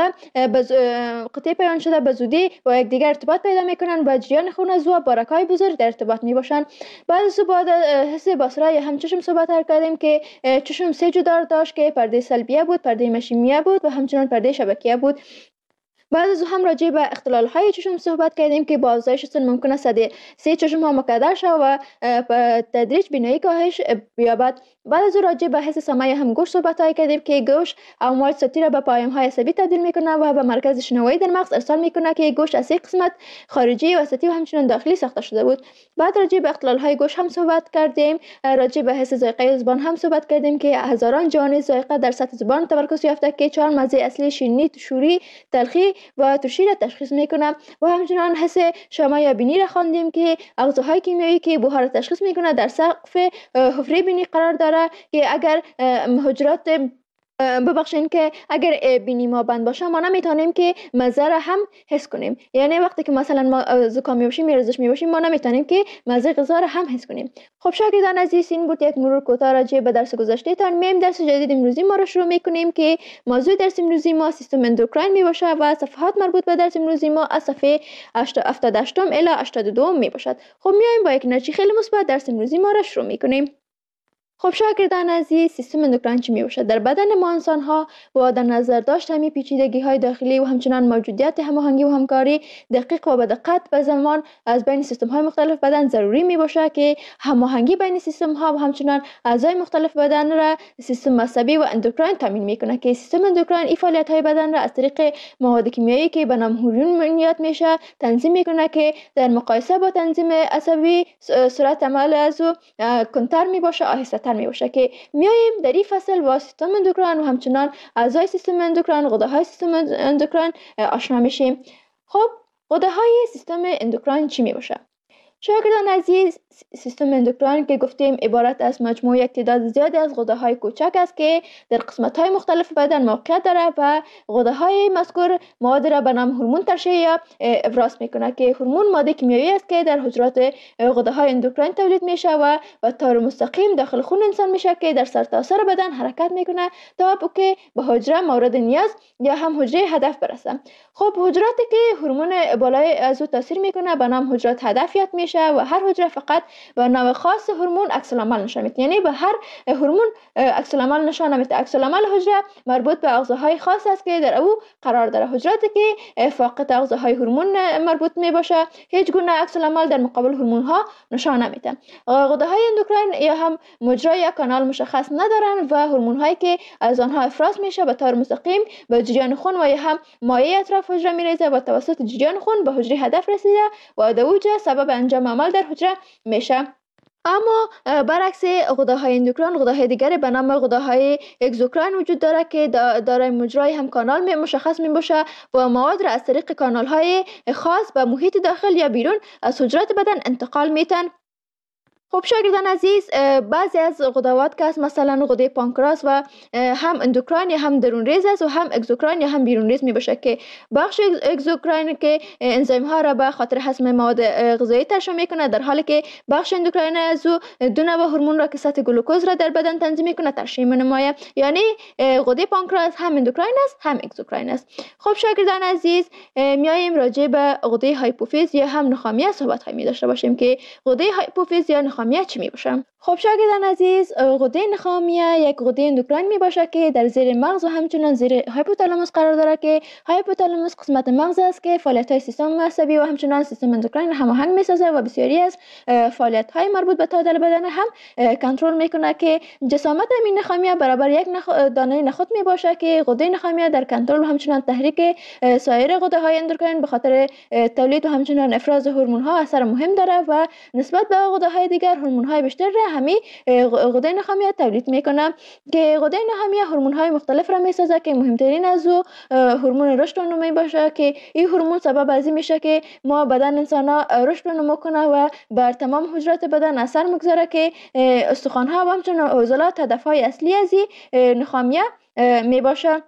پیوند شده به زودی با یکدیگر ارتباط پیدا میکنن و جریان خون از او با رگ های بزرگ در ارتباط میباشن. بعد از او بعد حس بصره یا هم چشم صحبت کردیم که چشم 3 جدار داشت که پرده سلبیه بود، پرده مشیمیه بود و همچنان پرده شبکیه بود. بعد از هم راجع به اختلال های چشم صحبت کردیم که با افزایش سن ممکن است 3 چشم ها مکدر شود و تدریج بینایی کاهش بیابد. بعد از راجع به حس سمعی هم گوش صحبت کردیم که گوش امواج صوتی را به پیام های عصبی تبدیل میکنه و به مرکز شنوایی در مغز ارسال میکنه که گوش از 3 قسمت خارجی، وسطی و همچنان داخلی ساخته شده بود. بعد راجع به اختلال های گوش هم صحبت کردیم. راجع به حس ذائقه زبان هم صحبت کردیم که هزاران جهان ذائقه در سطح زبان تمرکز یافته که 4 مزه اصلی شیرینی، شوری، تلخی و ترشی را تشخیص میکنه. و همچنان حس شامه یا بینی را خواندیم که اغزاهای کیمیایی که بوها را تشخیص میکنه در سقف حفره بینی قرار داره که اگر حجرات ببخشین که اگر بینی ما بند باشه ما نمیتونیم که مزه را هم حس کنیم. یعنی وقتی که مثلا ما زکامی باشیم یا رزش میباشیم ما نمیتونیم که مزه غذا را هم حس کنیم. خب شاگردان عزیز این بود یک مرور کوتاه راجع به درس گذشته تان. میم درس جدید امروزی ما را شروع میکنیم که موضوع درس امروزی ما سیستم اندوکراین میباشه و صفحات مربوط به درس امروزی ما از صفحه 78 الی 82 میباشد. خب میایم با یک نتیجه خیلی مثبت درس امروزی ما را شروع میکنیم. خب شاگردان عزیز سیستم اندوکراین چی می باشد؟ در بدن ما انسان ها با در نظر داشت همین پیچیدگی های داخلی و همچنان موجودیت هماهنگی و همکاری دقیق و به دقت به زمان از بین سیستم های مختلف بدن ضروری می باشد که هماهنگی بین سیستم ها و همچنان اعضای مختلف بدن را سیستم عصبی و اندوکراین تامین می کند که سیستم اندوکراین این فعالیت های بدن را از طریق مواد کیمیایی که به نام هورمون بنیاد میشه تنظیم می کند که در مقایسه با تنظیم عصبی سرعت عمل از او کمتر می باشه، آهسته می باشه که میایم در این فصل با سیستم اندوکراین و همچنان اعضای سیستم اندوکراین، غده های سیستم اندوکراین آشنا میشیم. خب غده های سیستم اندوکراین چی می باشه؟ شاگردان عزیز سیستم اندوکراین که گفتیم عبارت از مجموعه یک تعداد زیادی از غده های کوچک است که در قسمت های مختلف بدن موقعیت داره و غده های مذکور مواد را به نام هورمون ترشح یا افراز میکنه که هورمون ماده کیمیایی است که در حجرات غده های اندوکراین تولید میشه و به طور مستقیم داخل خون انسان میشه که در سرتاسر بدن حرکت میکنه تا که به حجره مورد نیاز یا هم حجره هدف برسه. خب حجراتی که هورمون بالای از او تاثیر میکنه به نام حجرات هدفیت میشه و هر حجره فقط فقط به نوع خاص هورمون عکس العمل نشان میده. یعنی به هر هورمون عکس العمل نشان نمیده. عکس العمل حجره مربوط به اغذاهای خاص است که در او قرار داره. حجراتی که فاقد اغذاهای هورمون مربوط می باشه هیچ گونه عکس العمل در مقابل هورمون ها نشان نمیده. غده های اندوکراین یا هم مجرا یا کانال مشخص ندارن و هورمون هایی که از آنها افراز میشه به طور مستقیم به جریان خون و یا هم مایع اطراف حجره میریزه و توسط جریان خون به حجره هدف رسیده و در اوج سبب انجام عمل در حجره میشه. اما برعکس غده های اندوکراین، غده های دیگری به نام غده های اگزوکراین وجود داره که دارای مجرای هم کانال مشخص می باشه و مواد را از طریق کانال های خاص به محیط داخل یا بیرون از حجرات بدن انتقال میتن. خب شاگردان عزیز، بعضی از غدوات که مثلا غده پانکراس و هم اندوکراین یا هم درون ریز است و هم اگزوکراین یا هم بیرون ریز می باشه که بخش اگزوکراین که انزیم ها را به خاطر هضم مواد غذایی ترشح میکنه، در حالی که بخش اندوکراین از دو نوع هورمون را که سطح گلوکوز را در بدن تنظیم میکنه ترشح نماید. یعنی غده پانکراس هم اندوکراین است هم اگزوکراین است. خب شاگردان عزیز، میایم راجع به غده هایپوفیز یا هم نخامیه صحبت می داشته باشیم که غده هایپوفیز یا نخامیه چی می باشه؟ خب شاگردان عزیز، غده نخامیه یک غده اندوکراین می باشه که در زیر مغز و همچنان زیر هایپوتالاموس قرار داره که هایپوتالاموس قسمت مغز است که فعالیت های سیستم عصبی و همچنان سیستم اندوکراین هماهنگ می سازه و بسیاری از فعالیت های مربوط به تعادل بدن هم کنترل میکنه که جسامت این نخامیه برابر یک دانه نخود می باشه که غده نخامیه در کنترل و همچنان تحریک سایر غده های اندوکراین به خاطر تولید و همچنان افراز هورمون ها اثر مهم داره و نسبت به غده های دیگر هورمون های بیشتر را همین غده نخامیه تولید میکنه که غده نخامیه هورمون های مختلف را میسازه که مهمترین از او هورمون رشد و نمو باشه که این هورمون سبب از این میشه که ما بدن انسان ها رشد و نمو کنه و بر تمام حجرات بدن اثر مگذاره که استخوان ها و همچنان عضلات هدف های اصلی از این نخامیه می باشه.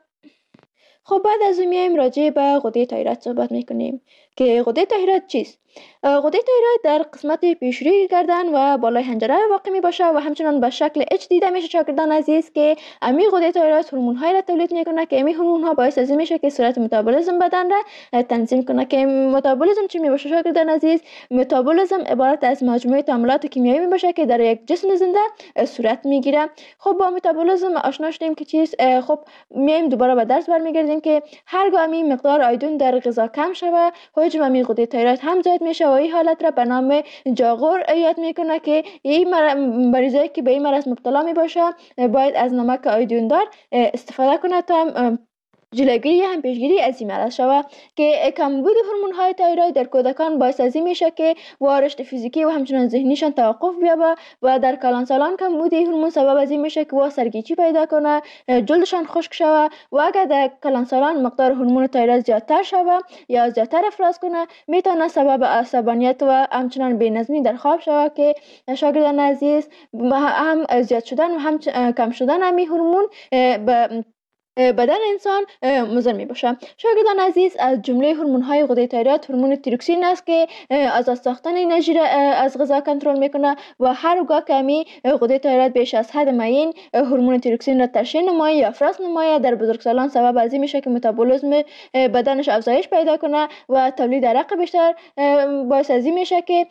خب بعد از اون میایم راجع به غده تایروید صحبت میکنیم که غده تایروید چیست؟ غده تایروید در قسمت پیشروی گردن و بالای حنجره واقع می باشه و همچنان به شکل اچ دیده میشه شاگردان عزیز که امی غده تایروید هورمون های را تولید میکنه که امی هورمون ها باعث از این میشه که سرعت متابولیسم بدن را تنظیم کنه. که متابولیسم چی می باشه شاگردان عزیز؟ متابولیسم عبارت از مجموعه تعاملات کیمیایی می باشه که در یک جسم زنده صورت میگیره. خب با متابولیسم آشنا شدیم که چیست. خب میایم دوباره به درس برمیگردیم که هرگاه امی مقدار آیودین در غذا کم شوه حجم امی غده تایروید هم زیاد میشه و این حالت را به نام جاغور یاد میکنه که این مریضایی که به این مرض مبتلا می باشه باید از نمک آیودین دار استفاده کنه تا جلوگیری هم پیشگیری از این مرض شود. که کمبود هورمون های تایروید در کودکان باعث از این میشه که رشد فیزیکی و همچنان ذهنیشان توقف بیابه و در کلانسالان کمبود هورمون سبب از این میشه که سرگیچی پیدا کنه، جلدشان خشک شود و اگر در کلانسالان مقدار هورمون تایروید زیادتر شود یا زیادتر افراز کنه میتونه سبب عصبانیت و همچنان بی‌نظمی در خواب شود که شاگردان عزیز هم زیاد شدن و هم کم شدن همین هورمون به بدن انسان مضر می باشه. شاگردان عزیز، از جمله هورمون های غده تایروید هورمون تیروکسین است که از ساختن انرژی را از غذا کنترل میکنه و هرگاه که می غده تایروید بیش از حد معین هورمون تیروکسین را ترشح نماید یا افراز نماید در بزرگسالان سبب از این میشه که متابولیسم بدنش افزایش پیدا کنه و تولید عرق بیشتر باعث از این میشه که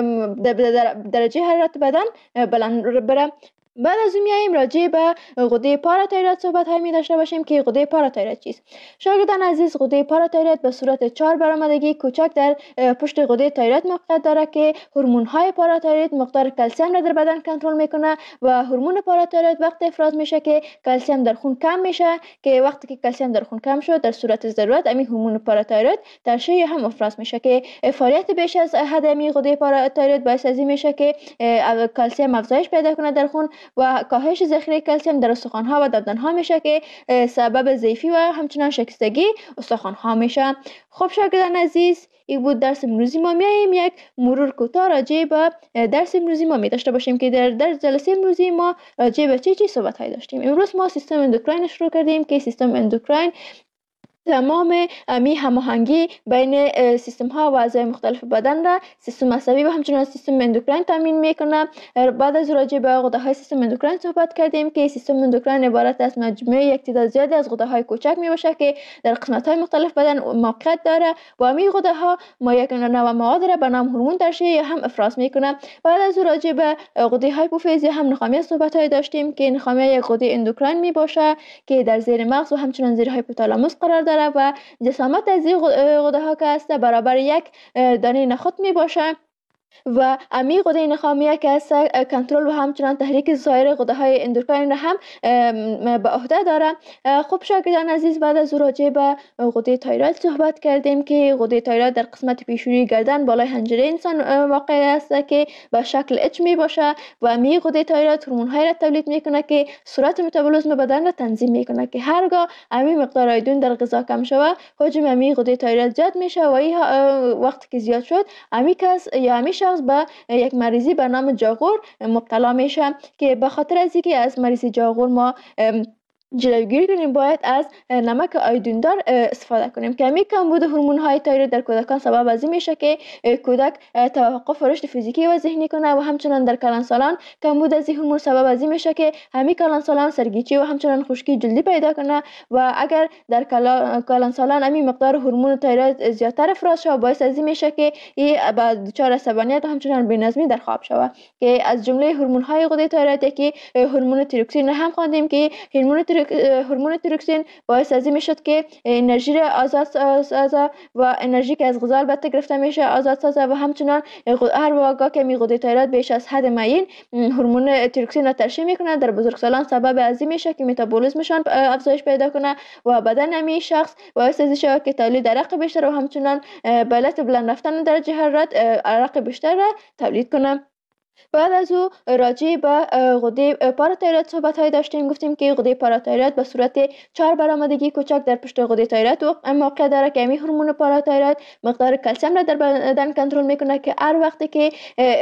درجه حرارت بدن بلند بره. بعد از اون میایم راجع به غده پاراتایروید صحبت می داشته باشیم که غده پاراتایروید چیست. شاگردان عزیز، غده پاراتایروید به صورت 4 برآمدگی کوچک در پشت غده تایروید موقعیت داره که هورمون های پاراتایروید مقدار کلسیم را در بدن کنترل میکنه و هورمون پاراتایروید وقتی افراز میشه که کلسیم در خون کم میشه که وقتی که کلسیم در خون کم شد در صورت ضرورت همین هورمون پاراتایروید ترشح هم افراز میشه که فعالیت بیش از حد همین غده پاراتایروید باعث از این میشه که کلسیم افزایش پیدا کنه در خون و کاهش ذخیره کلسیم در استخوان‌ها و دندان‌ها میشه که سبب ضعفی و همچنان شکستگی استخوان‌ها میشه. خب شاگردان عزیز، این بود درس امروزی ما. میایم یک مرور کوتاه راجع به درس امروزی ما می داشته باشیم که در جلسه امروزی ما راجع به چی صحبت های داشتیم. امروز ما سیستم اندوکراین شروع کردیم که سیستم اندوکراین تمام امی هماهنگی بین سیستم ها و اعضای مختلف بدن را سیستم عصبی و همچنین سیستم اندوکراین تامین میکنه. بعد از راجع به غده های سیستم اندوکراین صحبت کردیم که سیستم اندوکراین عبارت از مجموعه یک تعداد زیادی از غده های کوچک می باشه که در قسمت های مختلف بدن موقعیت داره و امی غده ها یک نوع مواد را به نام هورمون ترشح یا هم افراز میکنه. بعد از راجع به غده هایپوفیز یا هم نخامیه صحبت های داشتیم که نخامیه یک غده اندوکراین می باشه که در زیر مغز و همچنین زیر هایپوتالاموس قرار داره و جسامت از این غده ها که است برابر یک دانه نخود می باشه و امی غده نخامیه که است کنترل و همچنان تحریک سایر غده های اندوکراین را هم به عهده داره. خب شاگردان عزیز، بعد از راجع به غده تایروید صحبت کردیم که غده تایروید در قسمت پیشونی گردن بالای حنجره انسان واقع است که به شکل اچ می باشه و امی غده تایروید هورمون های را تولید میکنه که سرعت متابولیسم بدن را تنظیم میکنه که هرگاه امی مقدار آیودین در غذا کم شود حجم امی غده تایروید زیاد میشه و این وقتی که زیاد شد امی کس یا امی شخص به یک مریضی به نام جاغور مبتلا میشه که به خاطر از اینکه از مریضی جاغور ما جلوگیری کنیم باید از نمک آیودیندار استفاده کنیم که همین کمبود هورمون های تایروید در کودکان سبب از این میشه که کودک توقف رشد فیزیکی و ذهنی کنه و همچنان در کلانسالان کمبود از این هورمون سبب از این میشه که همین کلانسالان سرگیچی و همچنان خشکی جلدی پیدا کنه و اگر در کلانسالان همین مقدار هورمون تایروید زیادتر افراز شود باعث از این میشه که این دچار عصبانیت و همچنان بی‌نظمی در خواب شود که از جمله هورمون های غده تایروید که هورمون تیروکسین هم خواندیم که هورمون تیروکسین باعث از این میشد که انرژی را آزاد سازه و انرژی که از غذا البته گرفته میشه آزاد سازه و همچنان هر واقع که غده تایروید بیش از حد معین هورمون تیروکسین را ترشح میکنه در بزرگسالان سبب از این میشه که متابولیسمشان افزایش پیدا کنه و بدن امی شخص باعث از این شود که تولید عرق بیشتر و همچنان به علت بلند رفتن درجه حرارت عرق بیشتر را تولید کنه. بعد از او راجع به غده پاراتایروید صحبت های داشتیم. گفتیم که غده پاراتایروید به صورت 4 برآمدگی کوچک در پشت غده تایروید موقع داره که همین هورمون پاراتایروید مقدار کلسیم را در بدن کنترل میکنه که هر وقتی که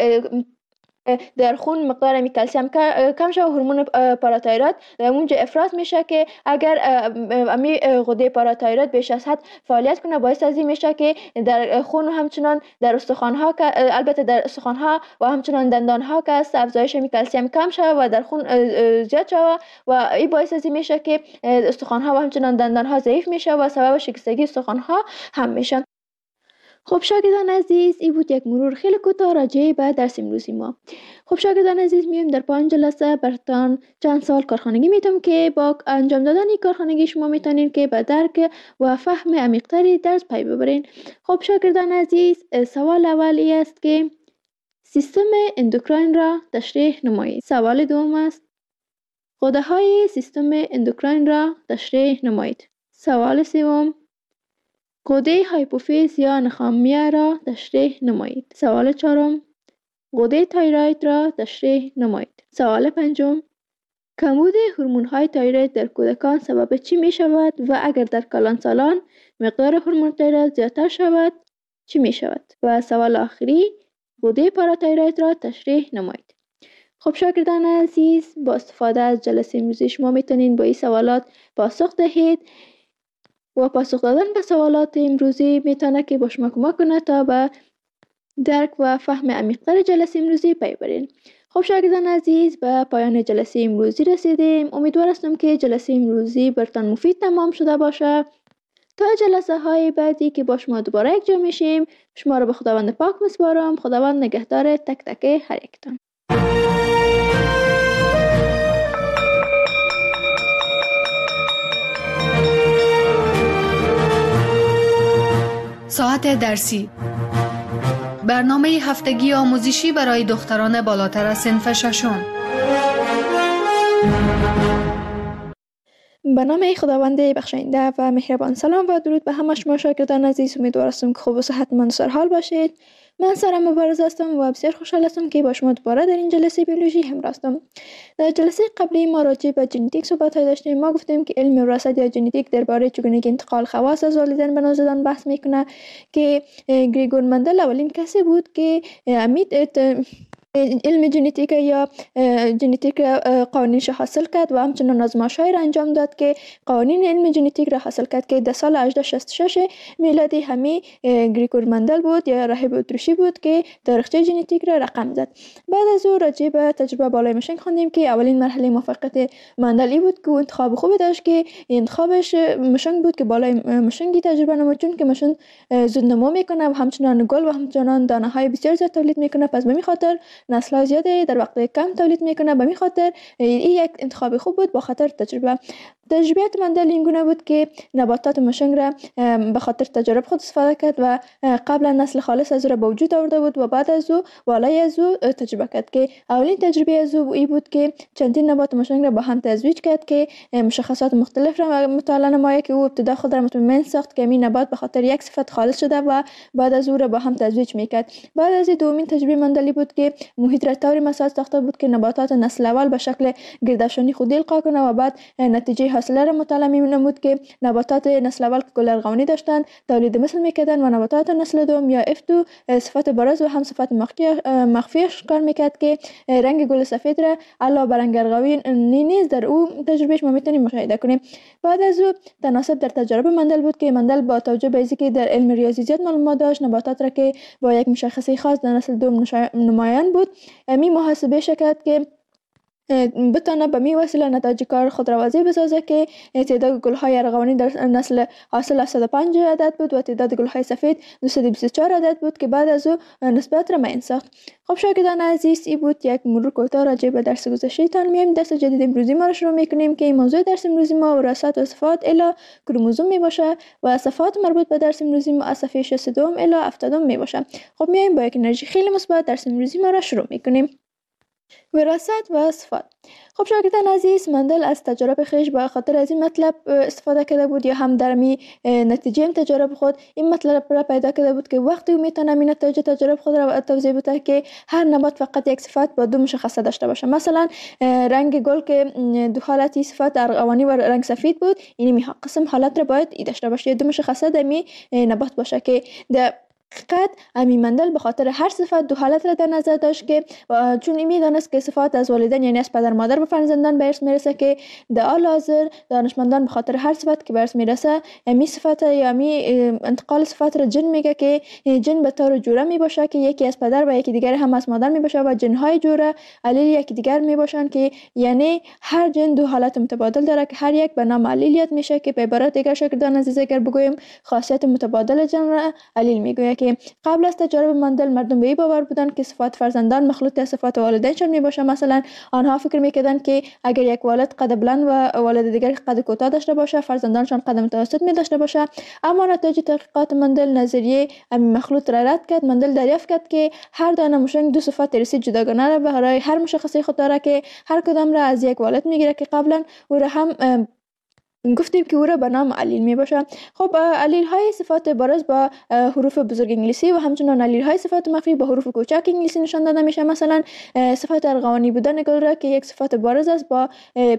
در خون مقدار امی کلسیم کم شود هورمون پاراتایروید اونجا افراز میشه که اگر امی غده پاراتایروید بیش از حد فعالیت کنه باعث از این میشه که در خون و همچنان در استخوان ها البته در استخوان ها و همچنان دندان ها که است افزایش امی کلسیم کم شود و در خون زیاد شود و این باعث از این میشه که استخوان ها و همچنان دندان ها ضعیف میشه و سبب شکستگی استخوان ها هم میشه. خب شاگردان عزیز، این بود یک مرور خیلی کوتاه راجع به درس امروزی ما. خب شاگردان عزیز، میایم در 5 جلسه براتون چند سوال کارخانگی میتونم که با انجام دادن این کارخانگی شما میتونین که به درک و فهم عمیق‌تری درس پی ببرین. خب شاگردان عزیز، سوال اولی است که سیستم اندوکراین را تشریح نمایید. سوال دوم است غده های سیستم اندوکراین را تشریح نمایید. سوال سوم غده هایپوفیز یا نخامیه را تشریح نمایید. سوال چهارم غده تایروید را تشریح نمایید. سوال پنجم کمبود هورمون های تایروید در کودکان سبب چی می شود و اگر در کلانسالان مقدار هورمون تایروید زیادتر شود چی می شود؟ و سوال آخری غده پاراتایروید را تشریح نمایید. خب شاگردان عزیز، با استفاده از جلسه امروزی شما میتونین با این سوالات پاسخ دهید و پاسخ دادن به سوالات امروزی میتونه که با شما کمک کنه تا به درک و فهم عمیق‌تر جلسه امروزی پی برین. خب شاگردان عزیز، به پایان جلسه امروزی رسیدیم. امیدوار هستم که جلسه امروزی برتان مفید تمام شده باشه. تا جلسه های بعدی که با شما دوباره یک جا میشیم، شما رو به خداوند پاک میسپارم. خداوند نگهدار تک تک هر یکتان. ساعت درسی، برنامه هفتگی آموزشی برای دختران بالاتر از صنف ششم. به نام خداوند بخشاینده و مهربان. سلام و درود به همه شما شاگردان عزیز. امیدوار هستم که خوب و صحتمند سر حال باشید. من سارا مبارز هستم و بسیار خوشحال هستم که با شما دوباره در این جلسه بیولوژی همراه هستم. در جلسه قبلی ما راجع به ژنتیک صحبت داشتیم. ما گفتیم که علم وراثت یا ژنتیک درباره چگونگی انتقال خواص از والدین به نوزادان بحث میکنه که گریگور مندل اولین کسی بود که علم ژنتیک یا ژنتیک قوانینش حاصل کرد و همچنان آزمایش‌های را انجام داد که قوانین علم ژنتیک را حاصل کرد که در سال 1866 میلادی همی گریگور مندل بود یا راهب اتریشی بود که تاریخچه ژنتیک را رقم زد. بعد از او راجع به تجربه بالای مشنگ خواندیم که اولین مرحله موفقیت مندل ای بود که انتخاب خوبی داشت که انتخابش مشنگ بود که بالای مشنگی تجربه نمود، چون که مشنگ زود نمو میکنه و همچنان گل و همچنان دانه های بسیار زیاد تولید میکنه، پس به می خاطر نسل زیادی در وقت کم تولید میکنه. به می خاطر این یک انتخاب خوب بود. با خاطر تجربیات مندل این گونه بود که نباتات مشنگ را به خاطر تجارب خود استفاده کرد و قبلا نسل خالص از او را به وجود آورده بود و بعد از او والای از او تجربه کرد که اولین تجربه از او ای بود که چندین نبات مشنگ را با هم تزویج کرد که مشخصات مختلف را مطالعه نماید که او ابتدا خود را مطمئن ساخت که این نبات به خاطر یک صفت خالص شده و بعد از او را با هم تزویج میکرد. بعد از دومین تجربه مندلی بود که محیط را طوری مساج ساخته بود که نباتات نسل اول به شکل گردشانی خودی القا کنه و بعد نتیجه حاصله را مطالعه نمود که نباتات نسل اول که گل ارغوانی داشتند تولید مثل میکردند و نباتات نسل دوم یا F2 صفت بارز و هم صفت مخفیش کار میکرد که رنگ گل سفید را علاوه بر رنگ ارغوانی نیز در او تجربهش ما میتونیم مشاهده کنیم. بعد از او تناسب در تجربه مندل بود که مندل با توجه به اینکه در علم ریاضیات معلومات داشت نباتات را که با یک مشخصه خاص در نسل دوم نمایان بود می محاسبه شکرد که بتانه به می وسیله نتایج کار خود را واضح بسازه که تعداد گل‌های ارغوانی در نسل حاصل 105 عدد بود و تعداد گل‌های سفید 224 عدد بود که بعد از او نسبت را معین ساخت. خب شاگردان عزیز، این بود یک مرور کوتاه راجع به درس گذشته تان. میایم درس جدید امروزی ما را شروع میکنیم که این موضوع درس امروزی ما وراثت و صفات الی کروموزوم می باشه و صفات مربوط به درس امروزی ما از صفحه 62 الی 70 می باشه. خب میایم با یک انرژی خیلی مثبت درس امروزی ما را شروع میکنیم. وراثت و صفات. خب شاگردان عزیز، مندل از تجارب خویش به خاطر از این مطلب استفاده کرده بود یا هم در می نتیجه تجارب خود این مطلب را پیدا کرده بود که وقتی او میتونه این نتایج تجارب خود را توضیح بده که هر نبات فقط یک صفت با دو مشخصه داشته باشه. مثلا رنگ گل که دو حالتی صفت ارغوانی و رنگ سفید بود، این قسم حالت را باید داشته باشه، دو مشخصه در می نبات باشه که در حقیقت امی مندل به خاطر هر صفت دو حالت را در نظر داشت که چون می دانست که صفات از والدین یعنی از پدر مادر به فرزندان به ارث میرسه که در حال حاضر دانشمندان به خاطر هر صفت که به ارث میرسه امی صفت یا امی انتقال صفت را جن میگه که جن به طور جوره می باشه که یکی از پدر و یکی دیگر هم از مادر می باشه و جنهای جوره علیل یکی دیگر می باشن که یعنی هر جن دو حالت متبادل داره که هر یک به نام علیلیت میشه که به عبارت دیگر شاگردان عزیز اگر بگویم خاصیت متبادل جن را علیل میگوید که قبل از تجارب مندل مردم به این باور بودند که صفات فرزندان مخلوط از صفات والدینشان می باشه. مثلا آنها فکر میکردند که اگر یک والد قد بلند و والد دیگر قد کوتاه داشته باشه فرزندانشان قد متوسط می داشته باشه. اما نتایج تحقیقات مندل نظریه مخلوط را رد کرد. مندل دریافت کرد که هر دانه مشنگ دو صفت ارثی جداگانه را برای هر مشخصه خود داره که هر کدام را از یک والد میگیره که قبلا او را هم گفتیم که او را به نام علیل می باشه. خب علیل های صفات بارز با حروف بزرگ انگلیسی و همچنان علیل های صفات مخفی با حروف کوچک انگلیسی نشان داده میشه. مثلا صفات ارغوانی بودن گل را که یک صفات بارز است با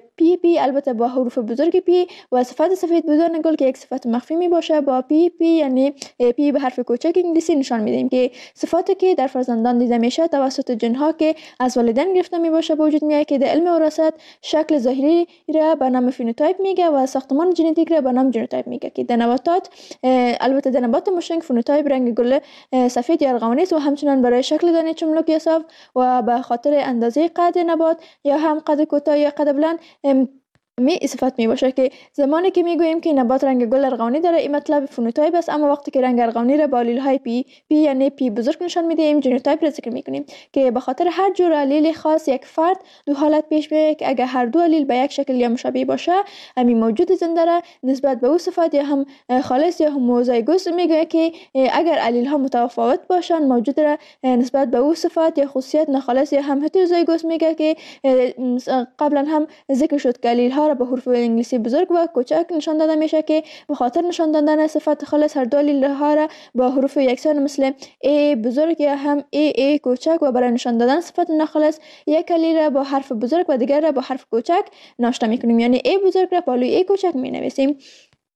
پی البته با حروف بزرگ پی و صفات سفید بودن گل که یک صفات مخفی می باشه با پی یعنی پی به حرف کوچک انگلیسی نشان میدیم که صفاتی که در فرزندان دیده میشه توسط جنها که از والدین گرفته می باشه به وجود میاد که در علم وراثت شکل ظاهری را به نام فنوتایپ میگه و ساختمان ژنتیک را به نام ژنوتایپ میگه که در نباتات البته در نبات مشنگ فنوتایپ رنگ گل سفید یا ارغوانی است و همچنان برای شکل دانه چملک یا صاف و به خاطر اندازه قد نبات یا هم قد کوتاه یا قد بلند می صفت می باشه که زمانی که میگوییم که نبات رنگ گل ارغوانی داره این مطلب فنوتایپ است. اما وقتی که رنگ ارغوانی را با علیل های پی یعنی پی بزرگ نشان میدیم ژنوتایپ را ذکر میکنیم که به خاطر هر جور علیل خاص یک فرد دو حالت پیش میاد که اگر هر دو علیل به یک شکل یا مشابه باشه امی موجود زنده را نسبت به او صفات یا هم خالص یا هموزایگوس میگه که اگر علیل ها متفاوت باشن موجود را نسبت به او صفات یا خصوصیت ناخالص یا هم هتروزایگوس میگه که قبلا هم ذکر شد که علیل ها به حروف انگلیسی بزرگ و کوچک نشان داده میشه که به خاطر نشان دادن صفات خالص هر دو علیل ها را با حروف یکسان مثل ای بزرگ یا هم ای کوچک و برای نشان دادن صفات ناخالص یک علیل را با حرف بزرگ و دیگر را با حرف کوچک ناشته میکنیم یعنی ای بزرگ را با ای کوچک می نویسیم.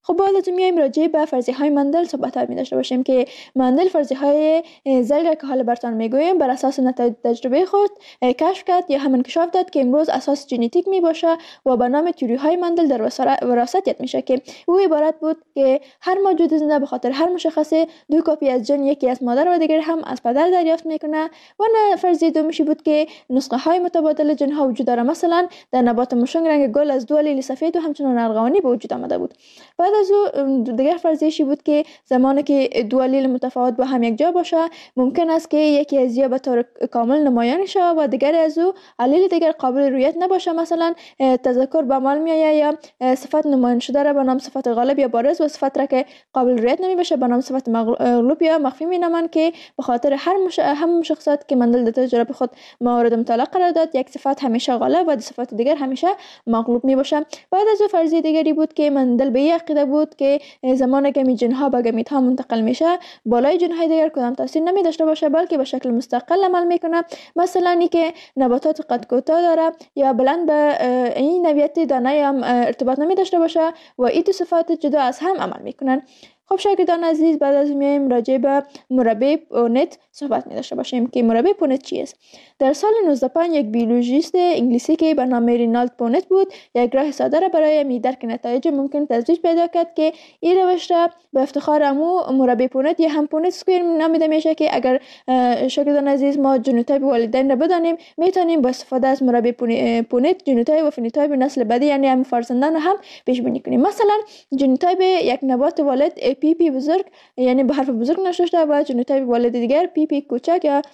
خب بعد از میایم راجع به فرضیه های مندل صحبت می داشته باشیم که مندل فرضیه های زلگ که حالا براتون میگویم بر اساس نتایج تجربه خود کشف کرد یا هم انکشاف داد که امروز اساس ژنتیک می باشه و به نام تئوری های مندل در وراثت یاد میشه که او عبارت بود که هر موجود زنده به خاطر هر مشخصه 2 کپی از ژن، یکی از مادر و دیگر هم از پدر دریافت میکنه. و فرضیه دومیشی بود که نسخه های متبادل ژن ها وجود داره. مثلا در نبات مشنگ رنگ گل از 2 آلیل سفید و همچنین ارغوانی به وجود آمده بود. بعد از او دیگر فرضیه‌ای بود که زمانی که 2 آلیل متفاوت با هم یک جا باشه ممکن است که یکی از یا به طور کامل نمایان شود و دیگر از او آلیل دیگر قابل رویت نباشه. مثلا تذکر به عمل میآید یا صفت نمایان شده را به نام صفت غالب یا بارز و صفت را که قابل رویت نمی باشه به نام صفت مغلوب یا مخفی می نامند که به خاطر هم مشخصات که مندل در تجربه خود مورد مطالعه قرار داد یک صفت همیشه غالب و صفت دیگر همیشه مغلوب می باشه. بعد از او فرضیه دیگری بود که مندل به این عقیده بود که زمانی که ژن ها به گمیت ها منتقل میشه بالای ژن های دیگر کدام تاثیر نمی داشته باشه بلکه به شکل مستقل عمل میکنه. مثلا اینکه نباتات قد کوتاه داره یا بلند به این نوعیت دانه هم ارتباط نمی داشته باشه و این دو صفات جدا از هم عمل میکنن. خب شاگردان عزیز بعد از میایم راجع به مربع پونت صحبت می داشته باشیم که مربع پونت چی است. در سال 1905 یک بیولوژیست انگلیسی که به نام رینالد پونت بود یک راه ساده را برای درک نتایج ممکن ترویج پیدا کرد که این روش را به افتخار امو مربع پونت یا هم پونت اسکوئر نامیده میشه که اگر شاگردان عزیز ما ژنوتایپ والدین را بدانیم میتونیم با استفاده از مربع پونت ژنوتایپ و فنوتایپ نسل بعدی یعنی هم فرزندان هم پیش بینی کنیم. مثلا ژنوتایپ یک نبات والد پی بزرگ یعنی به حرف بزرگ نوشته شده و ژنوتایپ والد دیگر پی کوچک یا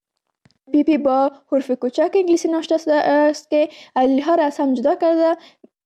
پی با حرف کوچک انگلیسی نوشته است که علیل ها را از هم جدا کرده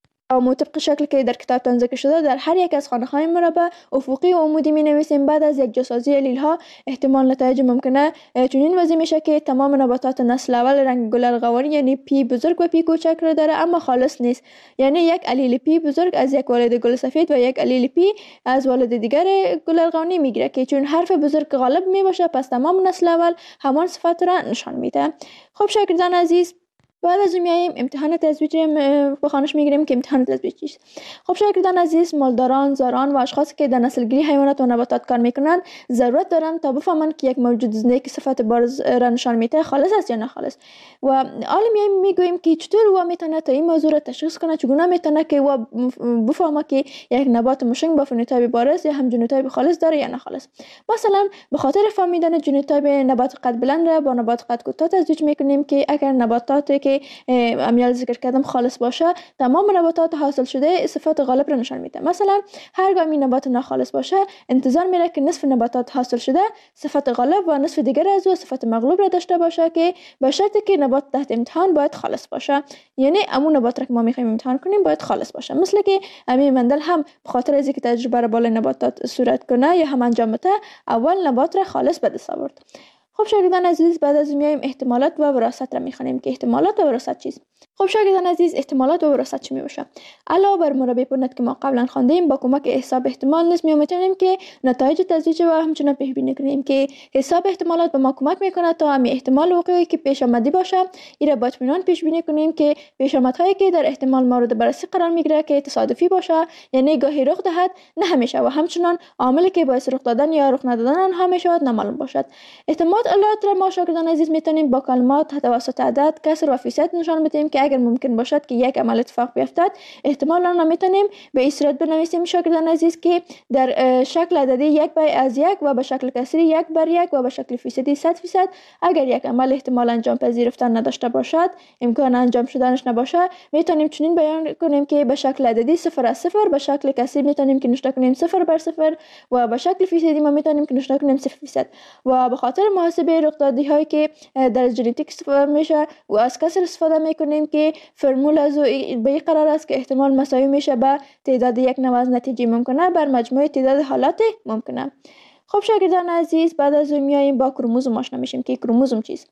و طبق شکل که در کتابتان ذکر شده در هر یک از خانه های مربع افقی و عمودی می نویسیم. بعد از یک جاسازی علیل ها احتمال نتایج ممکنه چنین وضع میشه که تمام نباتات نسل اول رنگ گل ارغوانی یعنی پی بزرگ و پی کوچک را داره اما خالص نیست. یعنی یک علیل پی بزرگ از یک والد گل سفید و یک علیل پی از والد دیگر گل ارغوانی میگیره که چون حرف بزرگ غالب می باشه پس تمام نسل اول همان صفت را نشان میده. خب شاگردان عزیز بعد از میایم امتحان تزویج بخوانش میگیریم که امتحان تزویج چیست. خب شاگردان عزیز مالداران، زاران و اشخاصی که در نسل‌گیری حیوانات و نباتات کار میکنن ضرورت دارن تا بفهمن که یک موجود زنده که صفت بارز را نشان میده خالص است یا ناخالص. و حالا میگوییم که چطور او میتونه تا این موضوع را تشخیص کنه، چگونه میتونه که او بفهمه که یک نبات مشنگ با فنوتایپ بارز یا هم ژنوتایپ خالص داره یا ناخالص. مثلا به خاطر فهمیدن ژنوتایپ نبات قد بلند را با نبات قد کوتاه تزویج میکنیم که اگر نباتاتی که امیال ذکر کردم خالص باشه تمام نباتات حاصل شده صفات غالب را نشان میده. مثلا هرگاه این نبات ناخالص باشه انتظار میره که نصف نباتات حاصل شده صفت غالب و نصف دیگر از او صفت مغلوب را داشته باشه که به شرطی که نبات تحت امتحان باید خالص باشه. یعنی امون نبات را که ما میخوایم امتحان کنیم باید خالص باشه. مثل که امی مندل هم به خاطر از اینکه تجربه را بالای نباتات صورت کنه یا هم انجام بده اول نبات را خالص به دست آورد. خب شاگردان عزیز بعد از میایم احتمالات و وراثت را میخوانیم که احتمالات و وراثت چیست. خب شاگردان عزیز احتمالات و وراثت چی میباشه؟ علاوه بر مربع پونت که ما قبلا خواندیم با کمک حساب احتمال نیز میتونیم که نتایج تزویج و همچنین پیش بینی کنیم که حساب احتمالات به ما کمک میکنه تا همین احتمال وقوعی که پیش آمده باشه این را با اطمینان پیش بینی کنیم که پیش آمدهایی که در احتمال مورد بررسی قرار میگیره که تصادفی باشه یعنی گاهی رخ دهد نه همیشه و همچنین عاملی که باعث رخ دادن یا رخ ندادن آنها میشود نامعلوم باشد. احتمالات ما شاگردان عزیز میتونیم با کلمات توسط عدد، کسر و فیصد نشان بدیم که اگر ممکن باشد که یک عمل اتفاق بیفتد احتمال آن را میتونیم به این صورت بنویسیم شاگردان عزیز که در شکل عددی 1 از 1 و به شکل کسری 1 بر 1 و به شکل فیصدی 100% اگر یک عمل احتمال انجام پذیرفتن نداشته باشد امکان انجام شدنش نباشه میتونیم چنین بیان کنیم که به شکل عددی 0 از 0 به شکل کسری میتونیم که نشان کنیم 0 بر 0 و به شکل فیصدی ما میتونیم که نشان کنیم 0% و به خاطر محاسبه رخدادی هایی که در ژنتیک استفاده میشه و از کسر استفاده میکنیم که فرمول از به این قرار است که احتمال مساوی میشه به تعداد یک نوع از نتیجه ممکنه بر مجموع تعداد حالات ممکنه. خب شاگردان عزیز بعد از میاییم با کروموزوم آشنا میشیم که کروموزوم چیست.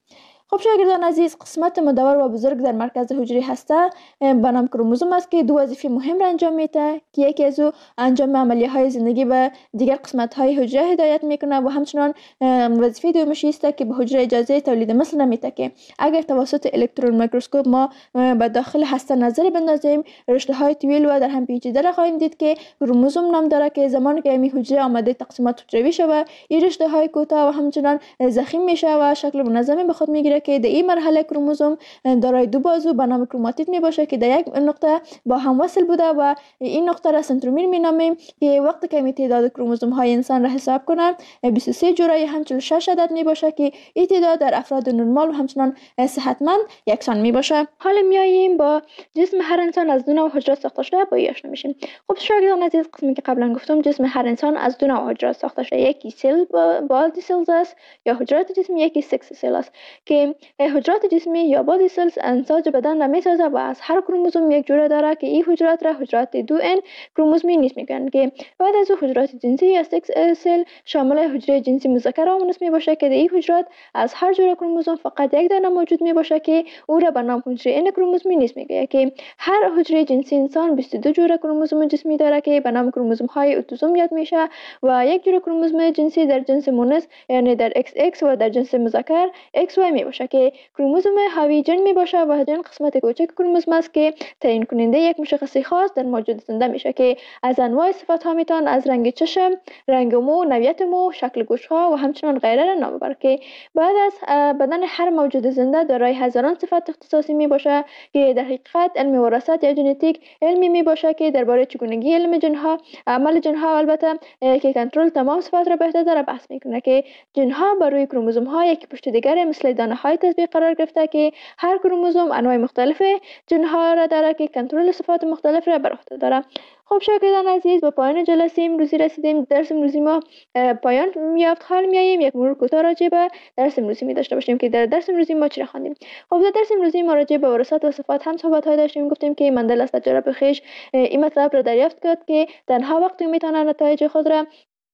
خب شاگردان عزیز، قسمت مدور و بزرگ در مرکز حجره هسته به نام کروموزوم است که دو وظیفه مهم را انجام میده که یکی از او انجام عملیه های زندگی به دیگر قسمت های حجره هدایت میکنه و همچنان وظیفه دومش است که به حجره اجازه تولید مثل نمیده که اگر توسط الکترون میکروسکوپ ما به داخل هسته نظر بندازیم رشته های طویل و در هم پیچیده را خواهیم دید که کروموزوم نام داره که زمانی که این حجره آماده تقسیمات حجروی شود این رشته های کوتاه و همچنان ضخیم میشه و شکل منظمی به خود میگیره که در این مرحله کروموزوم دارای دو بازو به نام کروماتید می باشه که در یک نقطه با هم وصل بوده و این نقطه را سنترومیر می نامیم که وقتی که تعداد کروموزوم های انسان را حساب کنن 23 جوره هم 46 عدد می باشه که این تعداد در افراد نرمال و همچنان صحتمند یکسان می باشه. حالا میاییم با جسم هر انسان از دو نوع حجرات ساخته شده با آشنا میشیم. خب شاگردان عزیز، قسمی که قبلا گفتم جسم هر انسان از دو نوع حجرات ساخته شده، یکی سل بادی سلز است یا حجرات جسمی، یکی سکس سل است که حجرات جسمی یا بادی سلز انساج بدن را میسازه و از هر کروموزوم یک جوره داره که این حجرات را حجرات 2n کروموزومی نیست میگن که بعد از حجرات جنسی یا سکس سل شامل حجره جنسی مذکر و مؤنث می باشه که در این حجرات از هر جوره کروموزوم فقط یک دانه موجود می باشه که او را به نام حجره n کروموزومی نیست میگه که هر حجره جنسی انسان 22 جوره کروموزوم جسمی داره که به نام کروموزوم های اتوزوم یاد میشه و یک جوره کروموزوم جنسی در جنس مؤنث یعنی در XX و در جنس مذکر XY می باشه که کروموزوم حاوی جن می باشه و جن قسمت کوچک کروموزوم است که تعیین کننده یک مشخصه خاص در موجود زنده میشه که از انواع صفات ها میتون از رنگ چشم، رنگ مو، نوعیت مو، شکل گوش ها و همچنان غیره را نام ببره که بعد از بدن هر موجود زنده دارای هزاران صفت اختصاصی می باشه که در حقیقت علم وراثت یا ژنتیک علمی می باشه که درباره چگونگی علم جنها، عمل جنها البته که کنترل تمام صفات را به عهده داره بحث میکنه که جنها بر روی کروموزوم ها یکی پشت دیگر مثل دانه های تطبیق قرار گرفته که هر کروموزوم انواع مختلف جنها را داره که کنترل صفات مختلف را بر عهده داره. خب شاگردان عزیز، به پایان جلسه امروزی رسیدیم. درس امروزی ما پایان یافت. حال میاییم یک مرور کوتاه راجع به درس امروزی می داشته باشیم که در درس امروزی ما چی خواندیم. خب در درس امروزی ما راجع به وراثت و صفات هم صحبت های داشتیم. گفتیم که مندل از تجربه خویش این مطلب را دریافت کرد که تنها وقتی میتونه نتایج خود را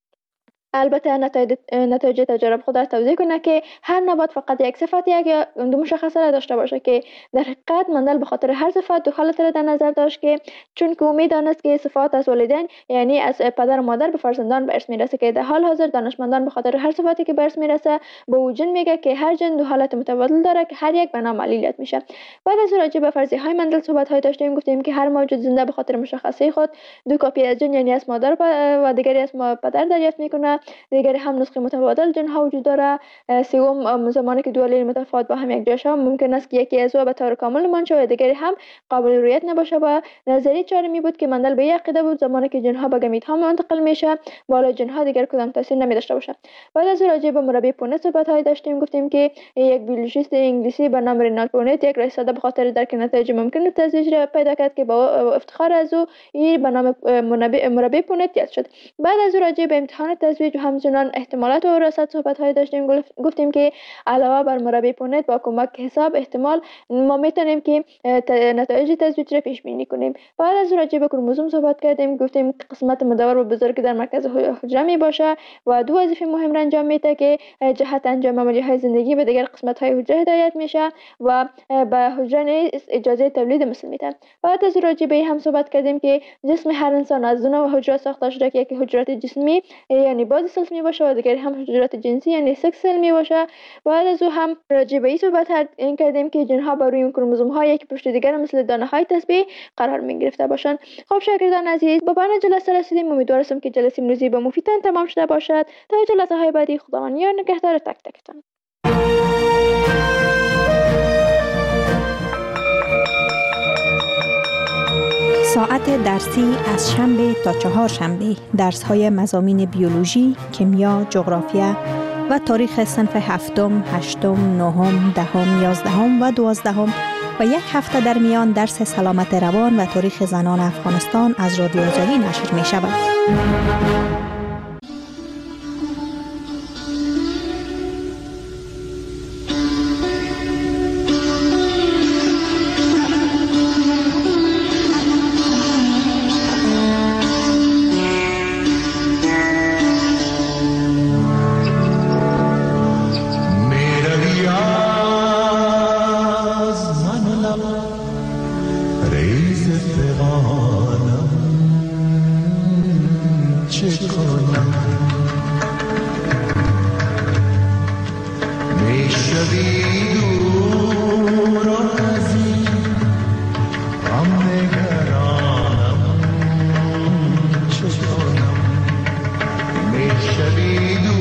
البته نتایج تجارب خود را توضیح کنه که هر نبات فقط یک صفت یک یا دو مشخصه را داشته باشه که در حقیقت مندل به خاطر هر صفت دو حالت را در نظر داشت که چون که امید دانست که صفات از والدین یعنی از پدر و مادر به فرزندان به ارث میرسه که در حال حاضر دانشمندان به خاطر هر صفتی که به ارث میرسه به او جن میگه که هر جن دو حالت متبادل داره که هر یک به نام علیلیت میشه. بعد از راجع به فرضیه های مندل صحبت های داشتیم. گفتیم که هر موجود زنده به خاطر مشخصه خود دو کپی از جن یعنی از مادر و دیگری از پدر دریافت میکنه. دیگری هم نسخه متبادل جنها وجود داره. سوم زمانی که دو علیل متفاوت با هم یک جا شوند ممکن است که یکی از او به طور کامل منشأ و دیگری هم قابل رؤیت نباشه و نظریه چهارمی بود که مندل به یک عقیده بود زمانی که جنها به گمیت ها منتقل میشه بالا جنها دیگر کدام تاثیر نمی داشته باشه. بعد از راجع به مربی پونت صحبت های داشتیم. گفتیم که یک بیولوژیست انگلیسی به نام رینالد پونت یک رئیس به خاطر درک نتایج ممکن تزریق را پیدا کرد که با افتخار از او این به نام مربی پونت یاد شد. بعد از راجع به امتحان تزریق و همچنان احتمالات و وراثت صحبت های داشتیم. گفتیم که علاوه بر مربی پونت با کمک حساب احتمال ما میتونیم که نتایج تزریق را پیش بینی کنیم. بعد از راجع به کروموزوم صحبت کردیم. گفتیم قسمت مدور و بزرگ در مرکز حجره می باشه و دو وظیفه مهم را انجام میده که جهت انجام عملیه های زندگی به دیگر قسمت های حجره هدایت میشه و به حجره اجازه تولید مثل میده. بعد از راجع به هم صحبت کردیم که جسم هر انسان از دو نوع حجرات ساخته شده که یکی حجرات جسمی یعنی بادی سلز می باشه و دیگری هم حجرات جنسی یعنی سکس سل می باشه. بعد از او هم راجع به این صحبت کردیم که جنها بر روی کروموزوم ها یک پشت دیگر مثل دانه های تسبیح قرار می گرفته باشند. خب شاگردان عزیز، به پایان جلسه رسیدیم. امیدوارم که جلسه امروزی به مفیدتان تمام شده باشد. تا جلسه های بعدی خداوند یار نگهدار تک تکتان. ساعت درسی از شنبه تا چهارشنبه درس های مضامین بیولوژی، کیمیا، جغرافیا و تاریخ صنف هفتم، هشتم، نهم، دهم، یازدهم و دوازدهم و یک هفته در میان درس سلامت روان و تاریخ زنان افغانستان از رادیو آزادی نشر می شود. ریز فغانم چه کنم میشوی دور از این غم نگرانم چه کنم میشوی